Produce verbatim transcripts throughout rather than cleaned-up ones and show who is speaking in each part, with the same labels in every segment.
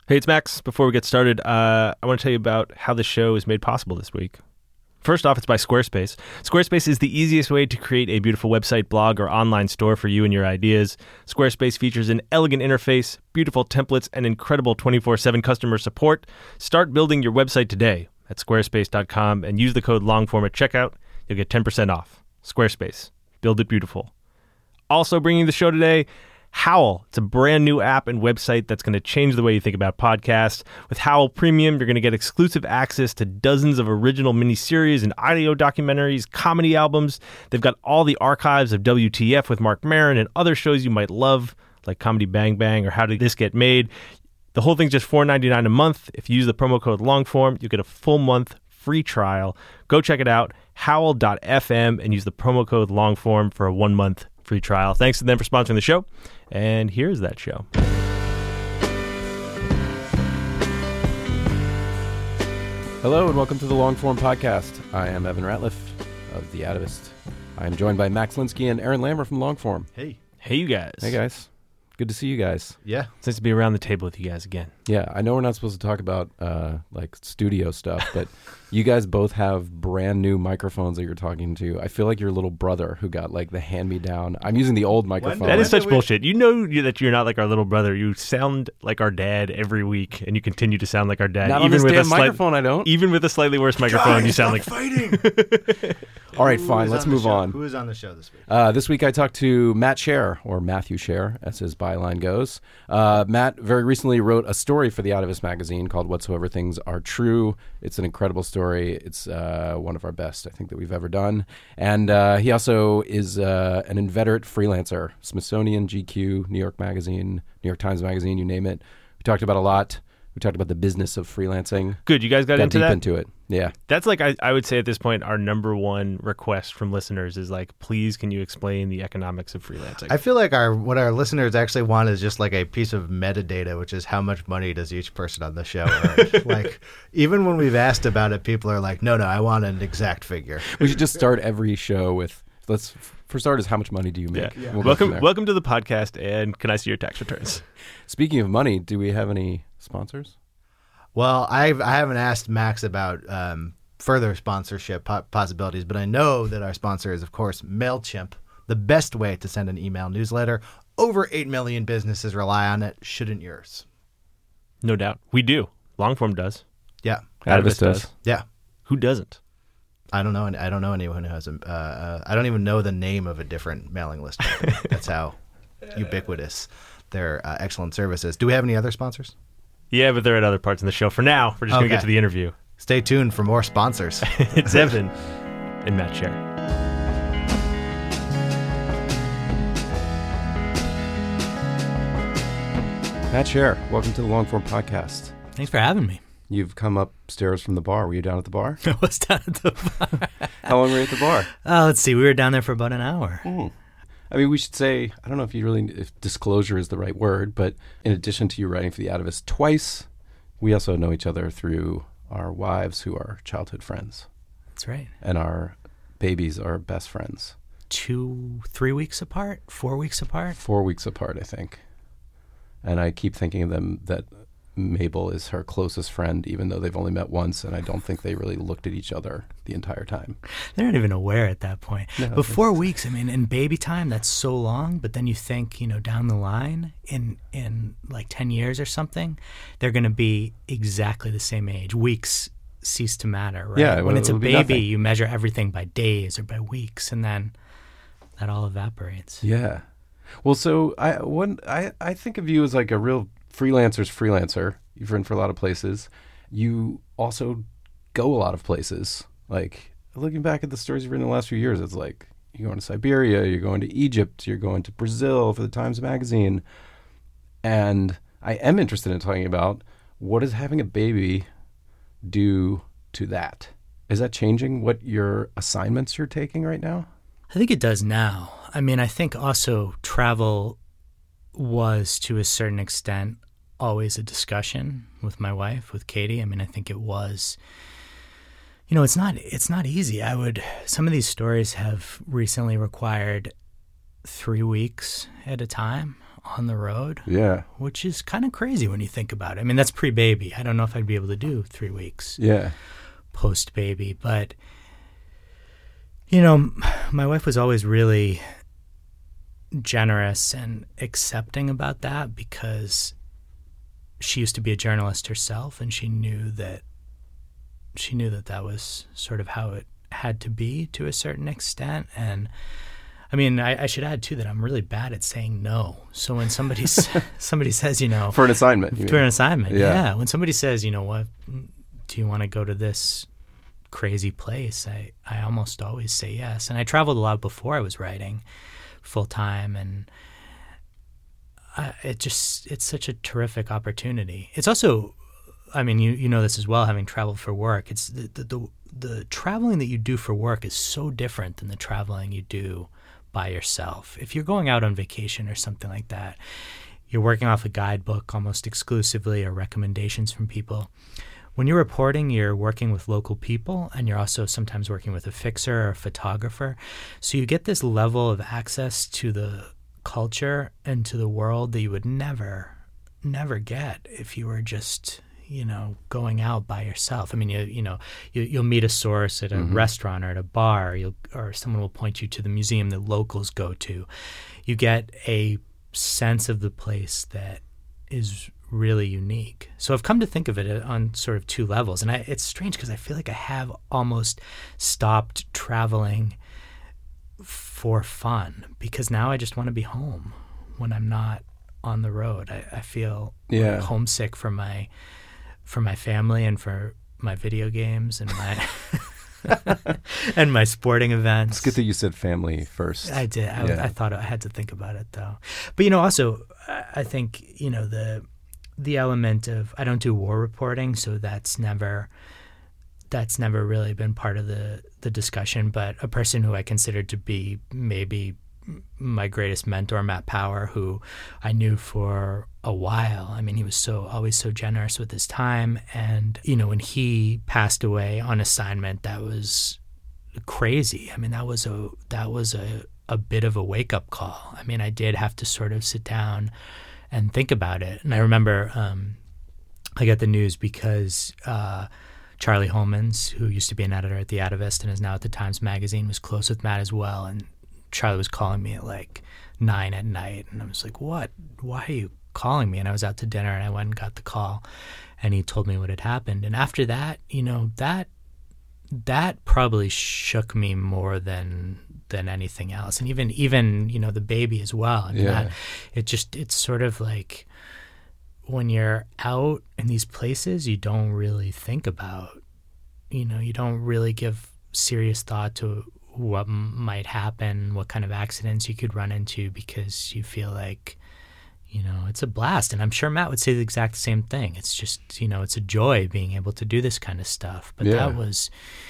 Speaker 1: Hey, it's Max. Before we get started, uh, I want to tell you about how the show is made possible this week. First off, it's by Squarespace. Squarespace is the easiest way to create a beautiful website, blog, or online store for you and your ideas. Squarespace features an elegant interface, beautiful templates, and incredible twenty-four seven customer support. Start building your website today at squarespace dot com and use the code LONGFORM at checkout. You'll get ten percent off. Squarespace. Build it beautiful. Also bringing the show today, Howl. It's a brand new app and website that's going to change the way you think about podcasts. With Howl Premium, you're going to get exclusive access to dozens of original miniseries and audio documentaries, comedy albums. They've got all the archives of W T F with Marc Maron and other shows you might love, like Comedy Bang Bang or How Did This Get Made. The whole thing's just four dollars and ninety-nine cents a month. If you use the promo code LONGFORM, you'll get a full month free trial. Go check it out, howl dot f m, and use the promo code LONGFORM for a one-month free trial. Thanks to them for sponsoring the show. And here's that show.
Speaker 2: Hello and welcome to the Longform Podcast. I am Evan Ratliff of The Atavist. I am joined by Max Linsky and Aaron Lammer from Longform.
Speaker 3: Hey.
Speaker 1: Hey, you guys.
Speaker 2: Hey, guys. Good to see you guys.
Speaker 3: Yeah.
Speaker 1: It's nice to be around the table with you guys again.
Speaker 2: Yeah, I know we're not supposed to talk about uh, like studio stuff, but you guys both have brand new microphones that you're talking to. I feel like your little brother who got like the hand-me-down. I'm using the old microphone.
Speaker 1: That is such
Speaker 3: we-
Speaker 1: bullshit. You know you- that you're not like our little brother. You sound like our dad every week, and you continue to sound like our dad.
Speaker 2: Not
Speaker 1: even
Speaker 2: on this
Speaker 1: with
Speaker 2: damn
Speaker 1: a slight-
Speaker 2: microphone, I don't.
Speaker 1: Even with a slightly worse microphone,
Speaker 3: Guys,
Speaker 1: you sound
Speaker 3: stop
Speaker 1: like...
Speaker 3: fighting.
Speaker 2: All right,
Speaker 3: Who
Speaker 2: fine.
Speaker 3: is
Speaker 2: Let's
Speaker 3: on the
Speaker 2: move
Speaker 3: show?
Speaker 2: on.
Speaker 3: Who is on the show this week?
Speaker 2: Uh, this week I talked to Matt Scher, or Matthew Scher, as his byline goes. Uh, Matt very recently wrote a story for The Atavist magazine called Whatsoever Things Are True. It's an incredible story. It's uh, one of our best, I think, that we've ever done. And uh, he also is uh, an inveterate freelancer. Smithsonian, G Q, New York Magazine, New York Times Magazine, you name it. We talked about a lot. We talked about the business of freelancing.
Speaker 1: Good, you guys got,
Speaker 2: got
Speaker 1: into
Speaker 2: deep
Speaker 1: that?
Speaker 2: into it. Yeah.
Speaker 1: That's like, I, I would say at this point, our number one request from listeners is like, please, can you explain the economics of freelancing?
Speaker 3: I feel like our what our listeners actually want is just like a piece of metadata, which is how much money does each person on the show earn. Like, even when we've asked about it, people are like, no, no, I want an exact figure.
Speaker 2: We should just start every show with, let's, for starters, how much money do you make?
Speaker 1: Yeah.
Speaker 2: We'll go from
Speaker 1: welcome,
Speaker 2: there.
Speaker 1: welcome to the podcast, and can I see your tax returns?
Speaker 2: Speaking of money, do we have any sponsors?
Speaker 3: Well, I've, I haven't asked Max about um, further sponsorship po- possibilities, but I know that our sponsor is, of course, MailChimp, the best way to send an email newsletter. Over eight million businesses rely on it. Shouldn't yours?
Speaker 1: No doubt. We do. Longform does.
Speaker 3: Yeah.
Speaker 2: Atavist does.
Speaker 3: Yeah.
Speaker 1: Who doesn't?
Speaker 3: I don't know. I don't know anyone who has a. Uh, uh, I don't even know the name of a different mailing list. That's how ubiquitous their uh, excellent service is. Do we have any other sponsors?
Speaker 1: Yeah, but they're at other parts in the show. For now, we're just going to
Speaker 3: Okay.
Speaker 1: get to the interview.
Speaker 3: Stay tuned for more sponsors.
Speaker 1: It's Evan and Matt Scher.
Speaker 2: Matt Scher, welcome to the Longform Podcast.
Speaker 4: Thanks for having me.
Speaker 2: You've come upstairs from the bar. Were you down at the bar?
Speaker 4: I was down at the bar.
Speaker 2: How long were you at the bar?
Speaker 4: Uh, let's see. We were down there for about an hour.
Speaker 2: Mm. I mean, we should say, I don't know if you really, if disclosure is the right word, but in addition to you writing for The Atavist twice, we also know each other through our wives who are childhood friends.
Speaker 4: That's right.
Speaker 2: And our babies are best friends.
Speaker 4: Two, three weeks apart? Four weeks apart?
Speaker 2: Four weeks apart, I think. And I keep thinking of them that Mabel is her closest friend, even though they've only met once, and I don't think they really looked at each other the entire time.
Speaker 4: They're not even aware at that point.
Speaker 2: No,
Speaker 4: but four weeks, I mean, in baby time, that's so long. But then you think, you know, down the line, in in like ten years or something, they're going to be exactly the same age. Weeks cease to matter, right?
Speaker 2: Yeah,
Speaker 4: when
Speaker 2: well,
Speaker 4: it's a
Speaker 2: it'll be
Speaker 4: baby,
Speaker 2: nothing.
Speaker 4: you measure everything by days or by weeks, and then that all evaporates.
Speaker 2: Yeah. Well, so I one I, I think of you as like a real freelancer's freelancer. You've written for a lot of places. You also go a lot of places. Like, looking back at the stories you've written in the last few years, it's like you're going to Siberia, you're going to Egypt, you're going to Brazil for the Times Magazine. And I am interested in talking about what does having a baby do to that? Is that changing what your assignments you're taking right now?
Speaker 4: I think it does now. I mean, I think also travel was, to a certain extent, always a discussion with my wife, with Katie. I mean, I think it was, you know, it's not it's not easy. I would, some of these stories have recently required three weeks at a time on the road.
Speaker 2: Yeah.
Speaker 4: Which is kind of crazy when you think about it. I mean, that's pre-baby. I don't know if I'd be able to do three weeks
Speaker 2: Yeah.
Speaker 4: post-baby. But, you know, my wife was always really generous and accepting about that because she used to be a journalist herself, and she knew that she knew that that was sort of how it had to be to a certain extent. And I mean, I, I should add too that I'm really bad at saying no. So when somebody somebody says, you know,
Speaker 2: For an assignment. you
Speaker 4: for
Speaker 2: mean.
Speaker 4: an assignment,
Speaker 2: Yeah.
Speaker 4: yeah. When somebody says, you know what, do you want to go to this crazy place? I I almost always say yes. And I traveled a lot before I was writing full time, and I, it just it's such a terrific opportunity. It's also, I mean, you you know this as well, having traveled for work. It's the the the, the traveling that you do for work is so different than the traveling you do by yourself. If you're going out on vacation or something like that, you're working off a guidebook almost exclusively or recommendations from people. When you're reporting, you're working with local people, and you're also sometimes working with a fixer or a photographer. So you get this level of access to the culture and to the world that you would never, never get if you were just, you know, going out by yourself. I mean, you you know, you, you'll meet a source at a
Speaker 2: Mhm.
Speaker 4: restaurant or at a bar, or, you'll, or someone will point you to the museum that locals go to. You get a sense of the place that is really unique. So I've come to think of it on sort of two levels. And I, it's strange because I feel like I have almost stopped traveling for fun, because now I just want to be home when I'm not on the road. I, I feel
Speaker 2: Yeah.
Speaker 4: homesick for my for my family and for my video games and my and my sporting events.
Speaker 2: It's good that you said family first.
Speaker 4: I did. I,
Speaker 2: Yeah.
Speaker 4: I thought I had to think about it though. But you know, also, I I think you know the the element of I don't do war reporting, so that's never that's never really been part of the the discussion. But a person who I considered to be maybe my greatest mentor, Matt Power, who I knew for a while. I mean, he was so always so generous with his time, and you know, when he passed away on assignment, that was crazy. I mean, that was a that was a a bit of a wake up call. I mean, I did have to sort of sit down and think about it. And I remember um, I got the news because uh, Charlie Holmans, who used to be an editor at The Atavist and is now at the Times Magazine, was close with Matt as well. And Charlie was calling me at like nine at night. And I was like, what? Why are you calling me? And I was out to dinner and I went and got the call. And he told me what had happened. And after that, you know, that that probably shook me more than than anything else. And even even you know the baby as well. I mean,
Speaker 2: Yeah.
Speaker 4: that, it just it's sort of like when you're out in these places, you don't really think about, you know, you don't really give serious thought to what m- might happen, what kind of accidents you could run into, because you feel like, you know, it's a blast. And I'm sure Matt would say the exact same thing. It's just, you know, it's a joy being able to do this kind of stuff. But
Speaker 2: Yeah.
Speaker 4: that was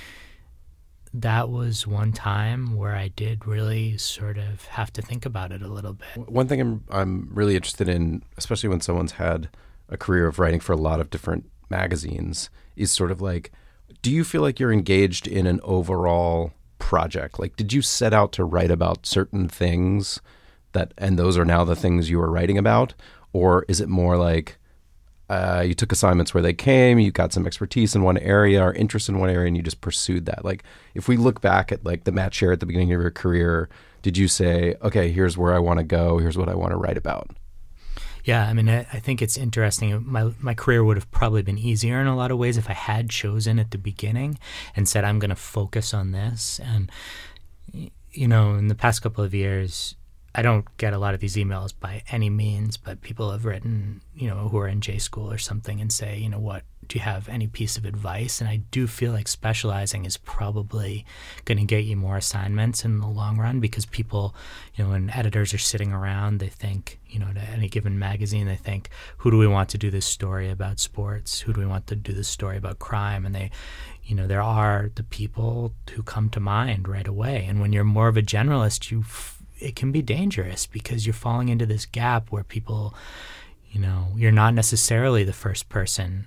Speaker 4: that was one time where I did really sort of have to think about it a little bit.
Speaker 2: One thing I'm I'm really interested in, especially when someone's had a career of writing for a lot of different magazines, is sort of like, do you feel like you're engaged in an overall project? Like, did you set out to write about certain things that, and those are now the things you are writing about? Or is it more like uh, you took assignments where they came, you got some expertise in one area or interest in one area, and you just pursued that? Like, if we look back at like the Matt Sher at the beginning of your career, did you say, okay, here's where I want to go, here's what I want to write about?
Speaker 4: Yeah, I mean, I, I think it's interesting. My my career would have probably been easier in a lot of ways if I had chosen at the beginning and said, I'm going to focus on this. And, you know, in the past couple of years, I don't get a lot of these emails by any means, but people have written, you know, who are in J school or something and say, you know, what, do you have any piece of advice? And I do feel like specializing is probably going to get you more assignments in the long run, because people, you know, when editors are sitting around, they think, you know, to any given magazine, they think, who do we want to do this story about sports? Who do we want to do this story about crime? And they, you know, there are the people who come to mind right away. And when you're more of a generalist, you f- it can be dangerous because you're falling into this gap where people, you know, you're not necessarily the first person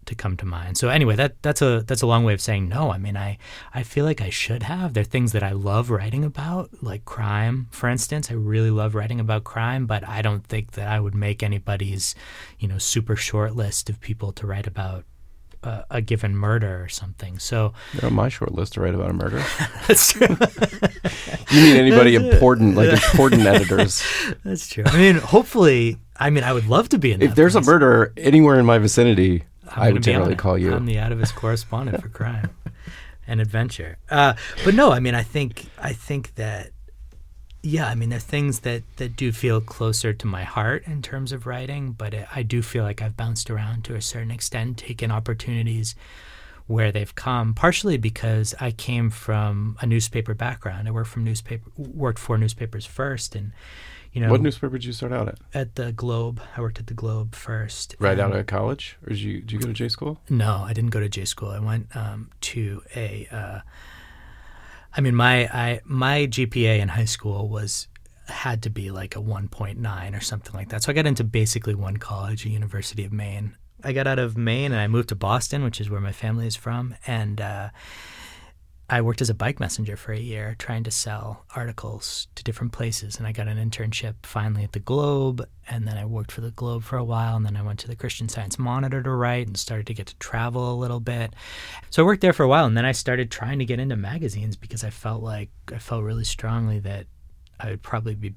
Speaker 4: to come to mind. So anyway, that that's a that's a long way of saying no. I mean, I I feel like I should have. There are things that I love writing about, like crime, for instance. I really love writing about crime, but I don't think that I would make anybody's, you know, super short list of people to write about uh, a given murder or something. So
Speaker 2: You're on my short list to write about a murder.
Speaker 4: that's true.
Speaker 2: You mean anybody important, like important editors?
Speaker 4: That's true. I mean, hopefully, I mean, I would love to be in that
Speaker 2: If there's
Speaker 4: place.
Speaker 2: a murder anywhere in my vicinity,
Speaker 4: I'm
Speaker 2: I
Speaker 4: gonna
Speaker 2: would
Speaker 4: be on
Speaker 2: generally
Speaker 4: it.
Speaker 2: call you.
Speaker 4: I'm the Atavist correspondent for crime and adventure. Uh, but no, I mean, I think I think that, yeah, I mean, there are things that, that do feel closer to my heart in terms of writing, but it, I do feel like I've bounced around to a certain extent, taken opportunities where they've come, partially because I came from a newspaper background. I worked from newspaper, worked for newspapers first, and you know,
Speaker 2: What newspaper did you start out at?
Speaker 4: at the Globe. I worked at the Globe first.
Speaker 2: Right out
Speaker 4: and-
Speaker 2: of college? Or did you, did you go to J school?
Speaker 4: No, I didn't go to J school. I went um, to a. Uh, I mean, my I my G P A in high school was had to be like a one point nine or something like that. So I got into basically one college, a University of Maine. I got out of Maine and I moved to Boston, which is where my family is from, and uh, I worked as a bike messenger for a year, trying to sell articles to different places. And I got an internship finally at the Globe, and then I worked for the Globe for a while, and then I went to the Christian Science Monitor to write and started to get to travel a little bit. So I worked there for a while, and then I started trying to get into magazines because I felt like I felt really strongly that I would probably be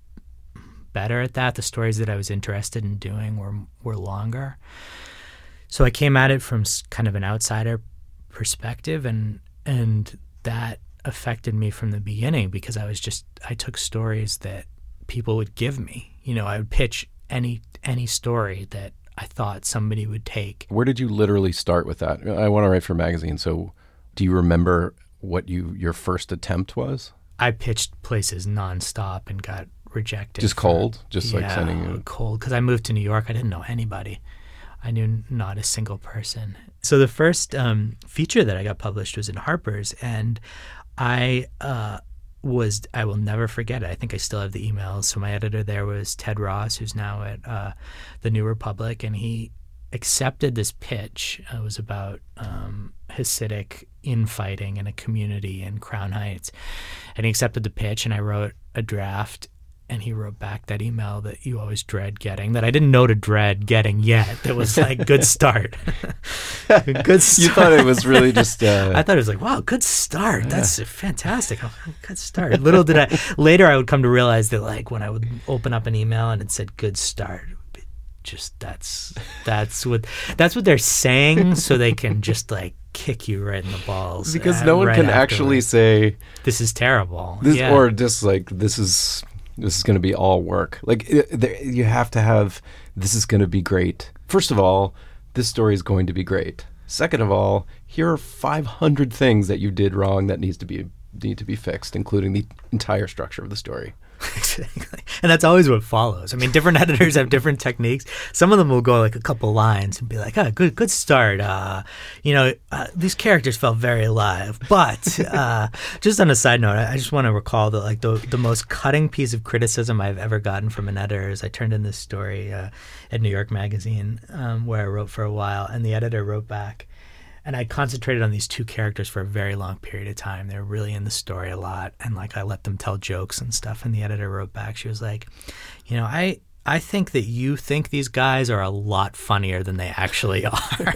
Speaker 4: better at that. The stories that I was interested in doing were were longer. So I came at it from s- kind of an outsider perspective, and and that affected me from the beginning because I was just I took stories that people would give me. You know, I would pitch any any story that I thought somebody would take.
Speaker 2: Where did you literally start with that? I want to write for a magazine, so do you remember what you your first attempt was?
Speaker 4: I pitched places nonstop and got rejected.
Speaker 2: Just
Speaker 4: for-
Speaker 2: cold? Just like
Speaker 4: yeah,
Speaker 2: sending you...
Speaker 4: cold because I moved to New York. I didn't know anybody. I knew not a single person. So the first um, feature that I got published was in Harper's, and I uh, was, I will never forget it. I think I still have the emails. So my editor there was Ted Ross, who's now at uh, the New Republic, and he accepted this pitch. It was about um, Hasidic infighting in a community in Crown Heights. And he accepted the pitch, and I wrote a draft, and he wrote back that email that you always dread getting, that I didn't know to dread getting yet. That was like, good start. Good start.
Speaker 2: You thought it was really just... Uh,
Speaker 4: I thought it was like, wow, good start. That's fantastic. Oh, good start. Little did I, later I would come to realize that like when I would open up an email and it said good start, it would be just that's, that's what, that's what they're saying so they can just like kick you right in the balls.
Speaker 2: because
Speaker 4: uh,
Speaker 2: no one
Speaker 4: right
Speaker 2: can actually
Speaker 4: afterwards.
Speaker 2: say...
Speaker 4: This is terrible.
Speaker 2: This,
Speaker 4: yeah.
Speaker 2: Or just like, this is... This is going to be all work. Like, it, there, you have to have, this is going to be great. First of all, this story is going to be great. Second of all, here are five hundred things that you did wrong that needs to be need to be fixed, including the entire structure of the story.
Speaker 4: Exactly. And that's always what follows. I mean, different editors have different techniques. Some of them will go like a couple lines and be like, oh, good good start. Uh, you know, uh, these characters felt very alive. But uh, just on a side note, I, I just want to recall that like the, the most cutting piece of criticism I've ever gotten from an editor is I turned in this story uh, at New York Magazine um, where I wrote for a while, and the editor wrote back. And I concentrated on these two characters for a very long period of time. They were really in the story a lot. And like I let them tell jokes and stuff. And the editor wrote back, she was like, you know, I, I think that you think these guys are a lot funnier than they actually are.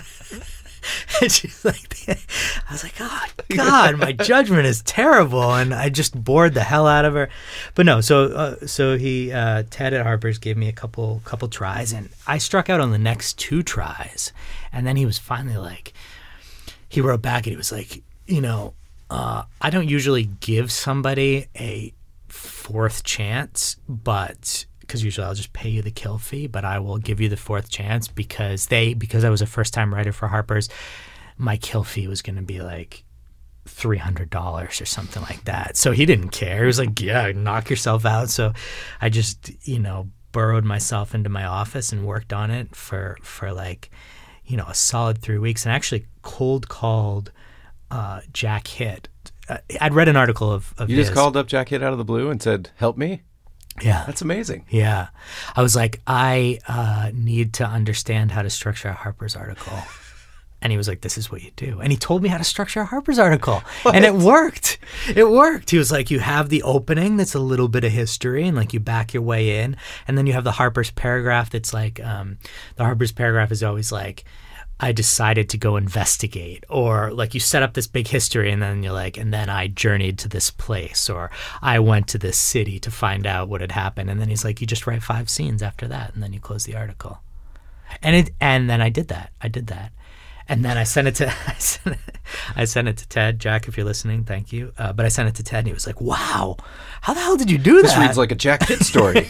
Speaker 4: And she's like, I was like, oh, God, my judgment is terrible. And I just bored the hell out of her. But no, so uh, so he, uh, Ted at Harper's gave me a couple couple tries. And I struck out on the next two tries. And then he was finally like, he wrote back and he was like, you know, uh, I don't usually give somebody a fourth chance, but because usually I'll just pay you the kill fee, but I will give you the fourth chance because they, because I was a first time writer for Harper's, my kill fee was going to be like three hundred dollars or something like that. So he didn't care. He was like, yeah, knock yourself out. So I just, you know, burrowed myself into my office and worked on it for, for like, you know, a solid three weeks and actually cold called uh, Jack Hitt. Uh, I'd read an article of, of
Speaker 2: You
Speaker 4: his.
Speaker 2: just called up Jack Hitt out of the blue and said, help me?
Speaker 4: Yeah.
Speaker 2: That's amazing.
Speaker 4: Yeah. I was like, I uh, need to understand how to structure a Harper's article. And he was like, this is what you do. And he told me how to structure a Harper's article. What? And it worked. It worked. He was like, you have the opening that's a little bit of history and like you back your way in. And then you have the Harper's paragraph that's like, um, the Harper's paragraph is always like, I decided to go investigate, or like you set up this big history and then you're like, and then I journeyed to this place, or I went to this city to find out what had happened. And then he's like, you just write five scenes after that and then you close the article. And it, and then I did that. I did that. And then I sent it to I sent it, I sent it to Ted. Jack, if you're listening, thank you. Uh, but I sent it to Ted, and he was like, "Wow, how the hell did you do
Speaker 2: this
Speaker 4: that?"
Speaker 2: This reads like a Jack Pitt story.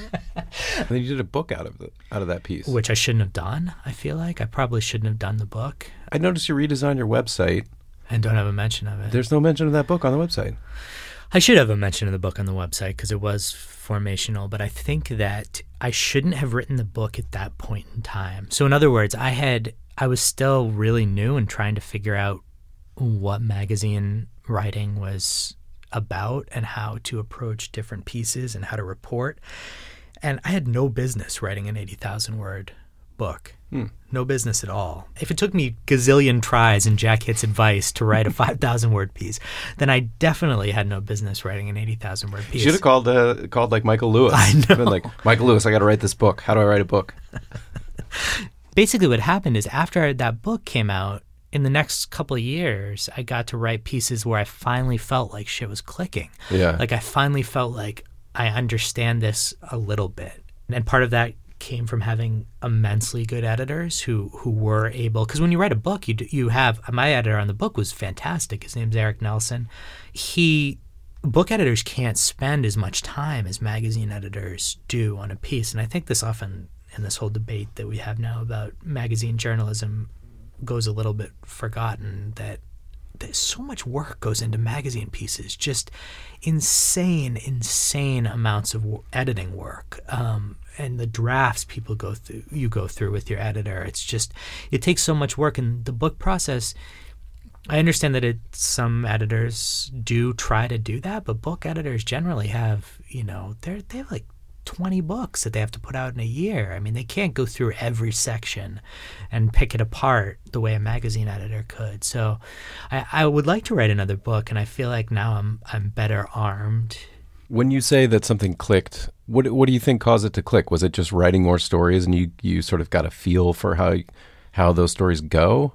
Speaker 2: And then you did a book out of the, out of that piece,
Speaker 4: which I shouldn't have done. I feel like I probably shouldn't have done the book.
Speaker 2: I noticed you redesigned your website,
Speaker 4: and don't have a mention of it.
Speaker 2: There's no mention of that book on the website.
Speaker 4: I should have a mention of the book on the website because it was formational, but I think that I shouldn't have written the book at that point in time. So in other words, I had. I was still really new and trying to figure out what magazine writing was about and how to approach different pieces and how to report. And I had no business writing an eighty thousand word book. Hmm. No business at all. If it took me gazillion tries and Jack Hitt's advice to write a five thousand word piece, then I definitely had no business writing an eighty thousand word piece.
Speaker 2: You should have called, uh, called like Michael Lewis.
Speaker 4: I know.
Speaker 2: Been like, Michael Lewis, I got to write this book. How do I write a book?
Speaker 4: Basically what happened is after that book came out, in the next couple of years, I got to write pieces where I finally felt like shit was clicking.
Speaker 2: Yeah.
Speaker 4: Like I finally felt like I understand this a little bit. And part of that came from having immensely good editors who, who were able, because when you write a book, you you have, my editor on the book was fantastic. His name's Eric Nelson. He, book editors can't spend as much time as magazine editors do on a piece. And I think this often, in this whole debate that we have now about magazine journalism, goes a little bit forgotten, that there's so much work goes into magazine pieces, just insane, insane amounts of w- editing work. Um, and the drafts people go through, you go through with your editor, it's just, it takes so much work. And the book process, I understand that it, some editors do try to do that, but book editors generally have, you know, they're, they have like twenty books that they have to put out in a year. I mean, they can't go through every section and pick it apart the way a magazine editor could. So I, I would like to write another book, and I feel like now I'm I'm better armed.
Speaker 2: When you say that something clicked, what what do you think caused it to click? Was it just writing more stories and you, you sort of got a feel for how how those stories go?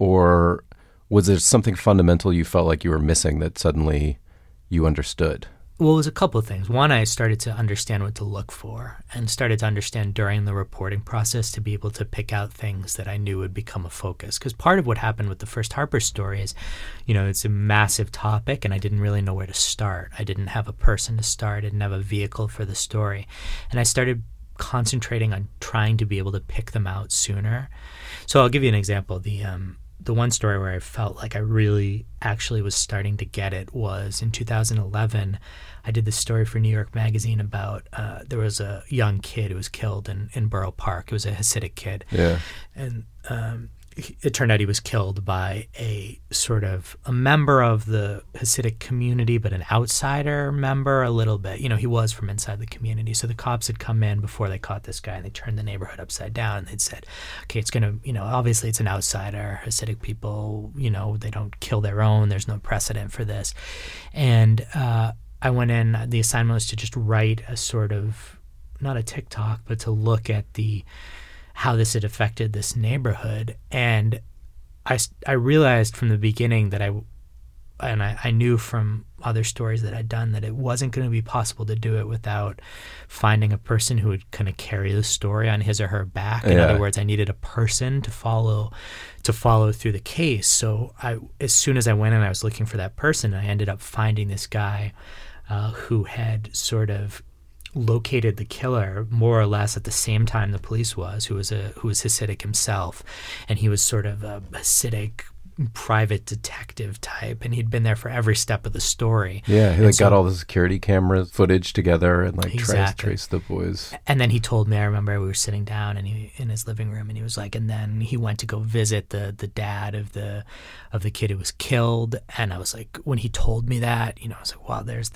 Speaker 2: Or was there something fundamental you felt like you were missing that suddenly you understood?
Speaker 4: Well, it was a couple of things. One, I started to understand what to look for and started to understand during the reporting process to be able to pick out things that I knew would become a focus. Because part of what happened with the first Harper story is, you know, it's a massive topic and I didn't really know where to start. I didn't have a person to start. I didn't have a vehicle for the story. And I started concentrating on trying to be able to pick them out sooner. So I'll give you an example. The um, the one story where I felt like I really actually was starting to get it was in two thousand eleven. I did this story for New York Magazine about uh, there was a young kid who was killed in, in Borough Park. It was a Hasidic kid.
Speaker 2: Yeah.
Speaker 4: And um, it turned out he was killed by a sort of a member of the Hasidic community, but an outsider member a little bit. You know, he was from inside the community. So the cops had come in before they caught this guy and they turned the neighborhood upside down and they'd said, okay, it's going to, you know, obviously it's an outsider. Hasidic people, you know, they don't kill their own. There's no precedent for this. And, uh, I went in, the assignment was to just write a sort of, not a TikTok, but to look at the, how this had affected this neighborhood. And I, I realized from the beginning that I, and I, I knew from other stories that I'd done that it wasn't going to be possible to do it without finding a person who would kind of carry the story on his or her back. In
Speaker 2: yeah.
Speaker 4: other words, I needed a person to follow, to follow through the case. So I, as soon as I went in, I was looking for that person. I ended up finding this guy Uh, who had sort of located the killer more or less at the same time the police was, who was a who was Hasidic himself, and he was sort of a Hasidic private detective type, and he'd been there for every step of the story.
Speaker 2: Yeah, he
Speaker 4: and
Speaker 2: like
Speaker 4: so,
Speaker 2: got all the security camera footage together and like
Speaker 4: exactly.
Speaker 2: traced trace the boys.
Speaker 4: And then he told me, I remember we were sitting down and he in his living room, and he was like, and then he went to go visit the the dad of the of the kid who was killed. And I was like, when he told me that, you know, I was like, wow, there's the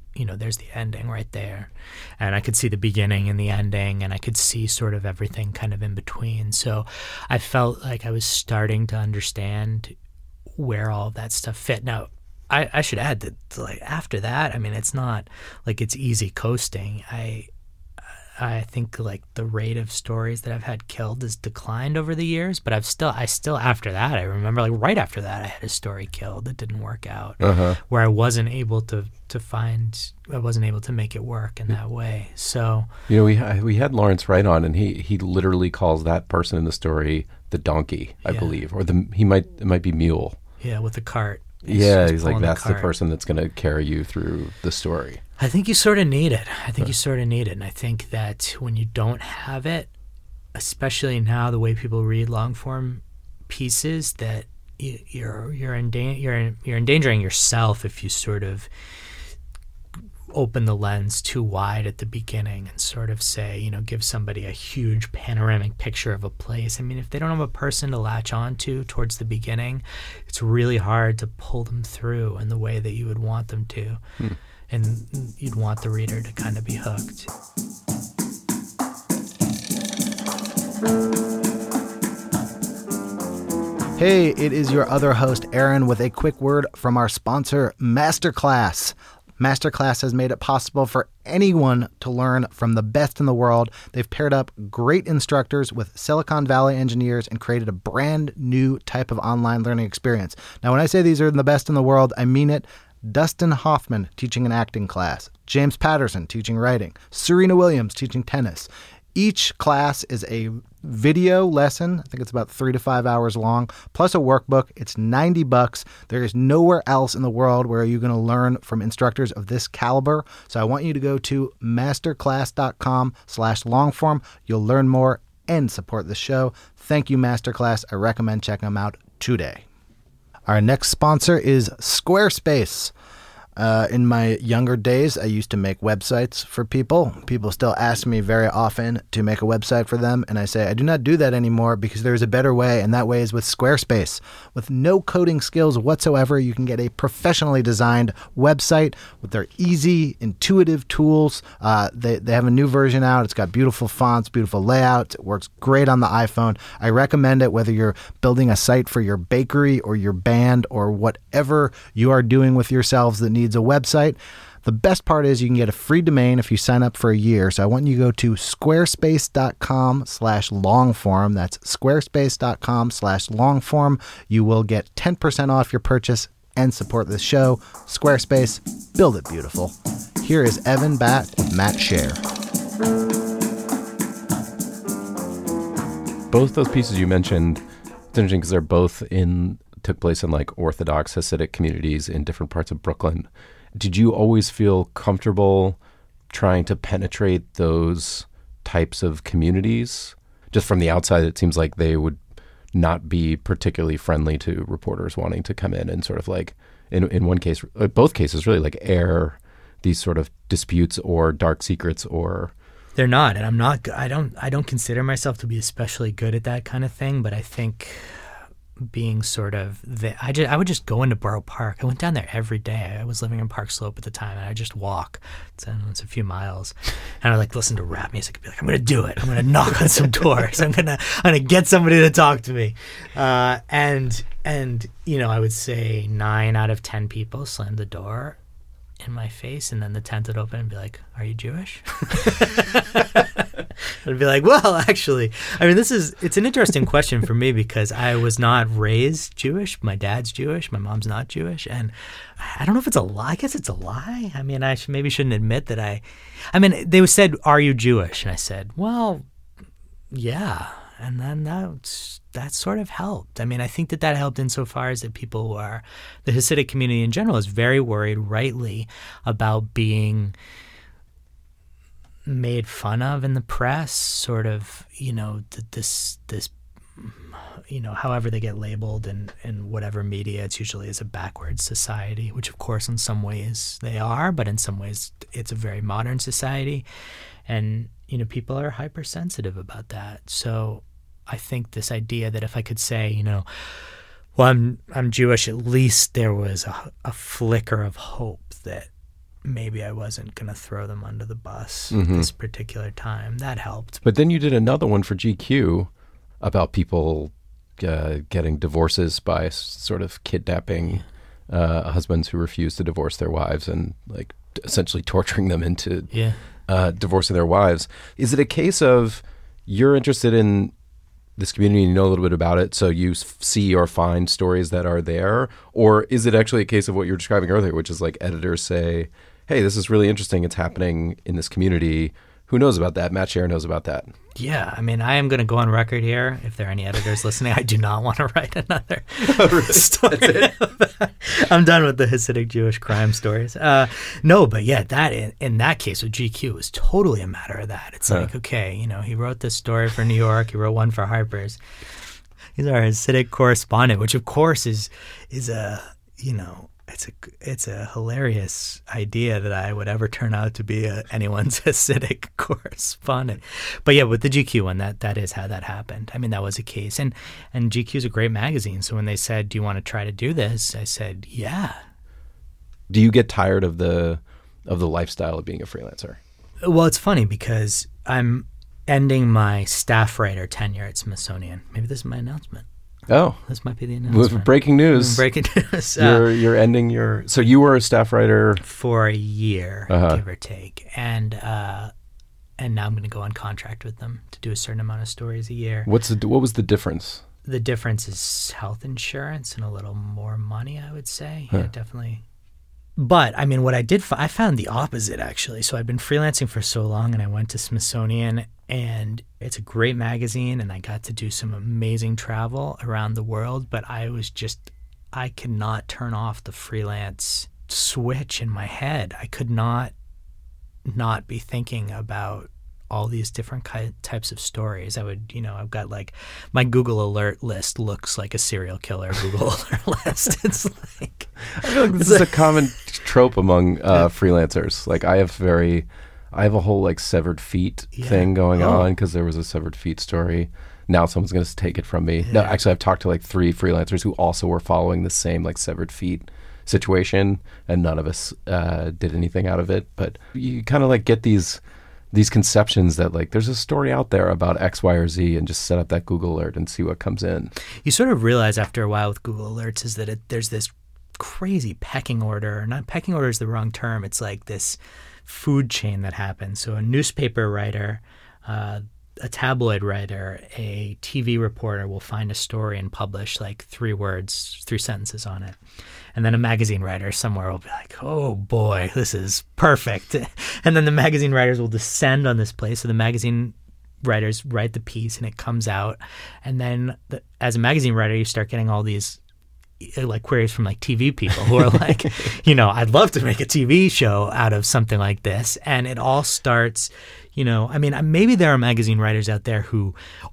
Speaker 4: you know, there's the ending right there. And I could see the beginning and the ending, and I could see sort of everything kind of in between. So I felt like I was starting to understand where all of that stuff fit. Now, I, I should add that, like, after that, I mean, it's not like it's easy coasting. I I think like the rate of stories that I've had killed has declined over the years, but I've still, I still, after that, I remember like right after that, I had a story killed that didn't work out,
Speaker 2: Uh-huh.
Speaker 4: where I wasn't able to, to find, I wasn't able to make it work in that way. So,
Speaker 2: You know, we ha- we had Lawrence Wright on, and he he literally calls that person in the story the donkey, I
Speaker 4: Yeah.
Speaker 2: believe, or the he might it might be mule.
Speaker 4: yeah, with the cart.
Speaker 2: Yeah,
Speaker 4: just
Speaker 2: he's like
Speaker 4: pulling
Speaker 2: that's the
Speaker 4: cart.
Speaker 2: person that's going to carry you through the story.
Speaker 4: I think you sort of need it. I think you sort of need it. And I think that when you don't have it, especially now the way people read long form pieces, that you, you're you're in da- you're you're endangering yourself if you sort of open the lens too wide at the beginning and sort of say, you know, give somebody a huge panoramic picture of a place. I mean, if they don't have a person to latch onto towards the beginning, it's really hard to pull them through in the way that you would want them to.
Speaker 2: Hmm.
Speaker 4: And you'd want the reader to kind of be hooked.
Speaker 3: Hey, it is your other host, Aaron, with a quick word from our sponsor, Masterclass. Masterclass has made it possible for anyone to learn from the best in the world. They've paired up great instructors with Silicon Valley engineers and created a brand new type of online learning experience. Now, when I say these are the best in the world, I mean it. Dustin Hoffman teaching an acting class, James Patterson teaching writing, Serena Williams teaching tennis. Each class is a video lesson. I think it's about three to five hours long, plus a workbook. It's ninety bucks. There is nowhere else in the world where you're going to learn from instructors of this caliber. So I want you to go to masterclass.com slash longform. You'll learn more and support the show. Thank you, Masterclass. I recommend checking them out today. Our next sponsor is Squarespace. Uh, in my younger days, I used to make websites for people. People still ask me very often to make a website for them, and I say I do not do that anymore because there is a better way, and that way is with Squarespace. With no coding skills whatsoever, you can get a professionally designed website with their easy, intuitive tools. Uh, they, they have a new version out. It's got beautiful fonts, beautiful layouts. It works great on the iPhone. I recommend it whether you're building a site for your bakery or your band or whatever you are doing with yourselves that needs a website. The best part is you can get a free domain if you sign up for a year. So I want you to go to squarespace.com slash longform. That's squarespace.com slash longform. You will get ten percent off your purchase and support the show. Squarespace, build it beautiful. Here is Evan back with Matt Scher.
Speaker 2: Both those pieces you mentioned, it's interesting because they're both in took place in like Orthodox Hasidic communities in different parts of Brooklyn. Did you always feel comfortable trying to penetrate those types of communities? Just from the outside, it seems like they would not be particularly friendly to reporters wanting to come in and sort of like, in in one case, both cases really like air these sort of disputes or dark secrets or...
Speaker 4: They're not, and I'm not, I don't, I don't consider myself to be especially good at that kind of thing, but I think being sort of the, I just I would just go into Borough Park. I went down there every day. I was living in Park Slope at the time, and I just walk. It's, I don't know, it's a few miles, and I like listen to rap music and be like, I'm gonna do it. I'm gonna knock on some doors. I'm gonna I'm gonna get somebody to talk to me. Uh, and and you know, I would say nine out of ten people slammed the door in my face, and then the tent would open and be like, "Are you Jewish?" I'd be like, well, actually, I mean, this is, it's an interesting question for me because I was not raised Jewish. My dad's Jewish. My mom's not Jewish. And I don't know if it's a lie. I guess it's a lie. I mean, I sh- maybe shouldn't admit that I, I mean, they said, are you Jewish? And I said, well, yeah. And then that, that sort of helped. I mean, I think that that helped insofar as that people who are, the Hasidic community in general is very worried, rightly, about being made fun of in the press, sort of, you know, th- this, this, you know, however they get labeled in, in whatever media, it's usually as a backwards society, which of course in some ways they are, but in some ways it's a very modern society. And, you know, people are hypersensitive about that. So I think this idea that if I could say, you know, well, I'm, I'm Jewish, at least there was a, a flicker of hope that maybe I wasn't going to throw them under the bus
Speaker 2: Mhm.
Speaker 4: this particular time. That helped.
Speaker 2: But then you did another one for G Q about people uh, getting divorces by s- sort of kidnapping uh, husbands who refuse to divorce their wives and like essentially torturing them into
Speaker 4: Yeah.
Speaker 2: uh, divorcing their wives. Is it a case of you're interested in this community and you know a little bit about it, so you s- see or find stories that are there? Or is it actually a case of what you were describing earlier, which is like editors say, hey, this is really interesting. It's happening in this community. Who knows about that? Matt Scherer knows about that.
Speaker 4: Yeah, I mean, I am going to go on record here. If there are any editors listening, I do not want to write another story. I'm done with the Hasidic Jewish crime stories. Uh, no, but yeah, that in, in that case with G Q was totally a matter of that. It's
Speaker 2: Huh.
Speaker 4: like, okay, you know, he wrote this story for New York. He wrote one for Harper's. He's our Hasidic correspondent, which of course is is a you know. It's a it's a hilarious idea that I would ever turn out to be a, anyone's Hasidic correspondent. But yeah, with the G Q one, that that is how that happened. I mean, that was a case, and and G Q is a great magazine. So when they said, "Do you want to try to do this?" I said, "Yeah."
Speaker 2: Do you get tired of the of the lifestyle of being a freelancer?
Speaker 4: Well, it's funny because I'm ending my staff writer tenure at Smithsonian. Maybe this is my announcement.
Speaker 2: Oh,
Speaker 4: This might be the
Speaker 2: with
Speaker 4: announcement.
Speaker 2: breaking news.
Speaker 4: Breaking news. Uh,
Speaker 2: You're you're ending your. So you were a staff writer.
Speaker 4: for a year,
Speaker 2: Uh-huh.
Speaker 4: give or take, and uh, and now I'm going to go on contract with them to do a certain amount of stories a year.
Speaker 2: What's the what was the difference?
Speaker 4: The difference is health insurance and a little more money, I would say.
Speaker 2: Huh.
Speaker 4: Yeah, definitely. But I mean, what I did, fi- I found the opposite actually. So I'd been freelancing for so long, and I went to Smithsonian, and it's a great magazine, and I got to do some amazing travel around the world. But I was just, I could not turn off the freelance switch in my head. I could not not be thinking about all these different ki- types of stories. I would, you know, I've got like my Google alert list looks like a serial killer Google alert list. It's like,
Speaker 2: I feel like this is a common trope among uh, freelancers. Like I have very, I have a whole like severed feet
Speaker 4: Yeah.
Speaker 2: thing going
Speaker 4: Oh.
Speaker 2: on because there was a severed feet story. Now someone's going to take it from me. No,
Speaker 4: Yeah.
Speaker 2: actually, I've talked to like three freelancers who also were following the same like severed feet situation, and none of us uh, did anything out of it. But you kind of like get these these conceptions that like there's a story out there about X, Y, or Z, and just set up that Google alert and see what comes in.
Speaker 4: you sort of realize after a while with Google alerts is that it, there's this crazy pecking order. Not pecking order is the wrong term. It's like this food chain that happens. So a newspaper writer, uh, a tabloid writer, a T V reporter will find a story and publish like three words, three sentences on it. And then a magazine writer somewhere will be like, oh boy, this is perfect. And then the magazine writers will descend on this place. So the magazine writers write the piece and it comes out. And then the, as a magazine writer, you start getting all these like queries from like T V people who are like, you know, I'd love to make a T V show out of something like this. And it all starts, you know, I mean, maybe there are magazine writers out there who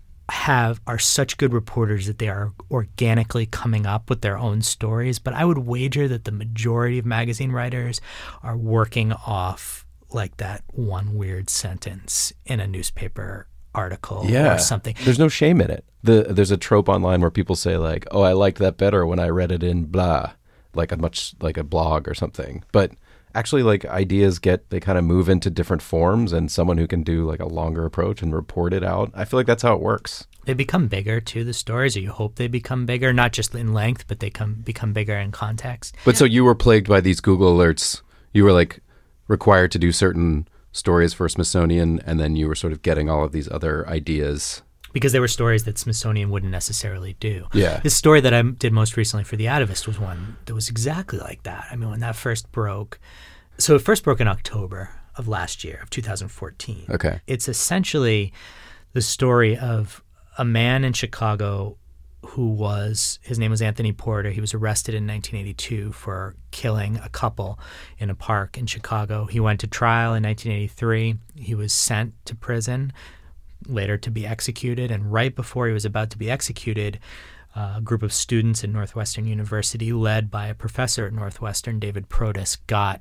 Speaker 4: have are such good reporters that they are organically coming up with their own stories. But I would wager that the majority of magazine writers are working off like that one weird sentence in a newspaper article
Speaker 2: Yeah,
Speaker 4: or something.
Speaker 2: There's no shame in it. The there's a trope online where people say like, "Oh, I liked that better when I read it in blah," like a much like a blog or something. But actually, like ideas get they kind of move into different forms, and someone who can do like a longer approach and report it out. I feel like that's how it works.
Speaker 4: They become bigger too, the stories, or you hope they become bigger, not just in length, but they come become bigger in context.
Speaker 2: But so you were plagued by these Google alerts. You were like required to do certain stories for Smithsonian, and then you were sort of getting all of these other ideas.
Speaker 4: Because they were stories that Smithsonian wouldn't necessarily do.
Speaker 2: Yeah.
Speaker 4: This story that I did most recently for The Atavist was one that was exactly like that. I mean, when that first broke, so it first broke in October of last year, of two thousand fourteen.
Speaker 2: Okay.
Speaker 4: It's essentially the story of a man in Chicago who was, his name was Anthony Porter. He was arrested in nineteen eighty-two for killing a couple in a park in Chicago. He went to trial in nineteen eighty-three. He was sent to prison, later to be executed. And right before he was about to be executed, uh, a group of students at Northwestern University, led by a professor at Northwestern, David Protas, got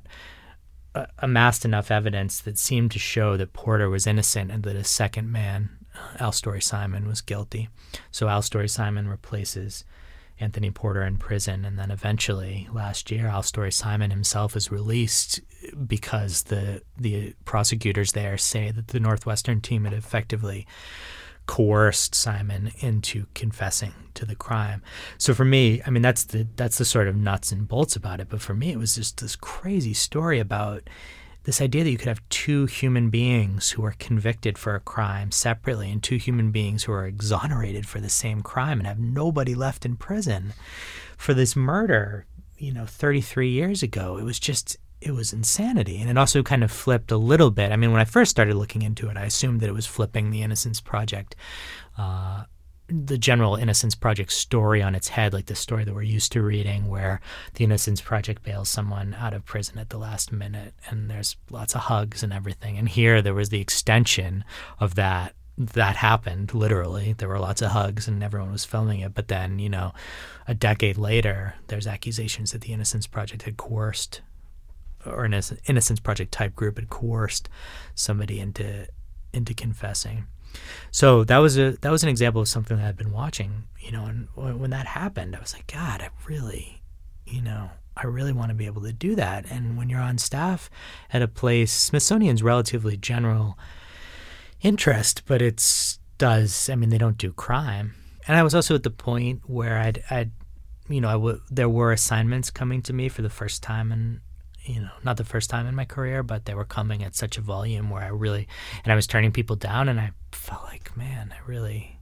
Speaker 4: uh, amassed enough evidence that seemed to show that Porter was innocent and that a second man, Al Story Simon, was guilty. So Al Story Simon replaces Anthony Porter in prison, and then eventually last year Al Story Simon himself is released because the the prosecutors there say that the Northwestern team had effectively coerced Simon into confessing to the crime. So for me, I mean, that's the that's the sort of nuts and bolts about it. But for me, it was just this crazy story about this idea that you could have two human beings who are convicted for a crime separately and two human beings who are exonerated for the same crime and have nobody left in prison for this murder, you know, thirty-three years ago. It was just, it was insanity. And it also kind of flipped a little bit. I mean, when I first started looking into it, I assumed that it was flipping the Innocence Project, uh, the general Innocence Project story on its head, like the story that we're used to reading where the Innocence Project bails someone out of prison at the last minute and there's lots of hugs and everything. And here there was the extension of that. That happened, literally. There were lots of hugs and everyone was filming it. But then, you know, a decade later, there's accusations that the Innocence Project had coerced, or an Innocence Project type group had coerced somebody into into confessing. So that was a that was an example of something that I'd been watching, you know, and when, when that happened, I was like, God, I really, you know, I really want to be able to do that. And when you're on staff at a place, Smithsonian's relatively general interest, but it's does, I mean, they don't do crime. And I was also at the point where I'd, I'd you know, I w- there were assignments coming to me for the first time in, you know, not the first time in my career, but they were coming at such a volume where I really, and I was turning people down, and I felt like, man, I really,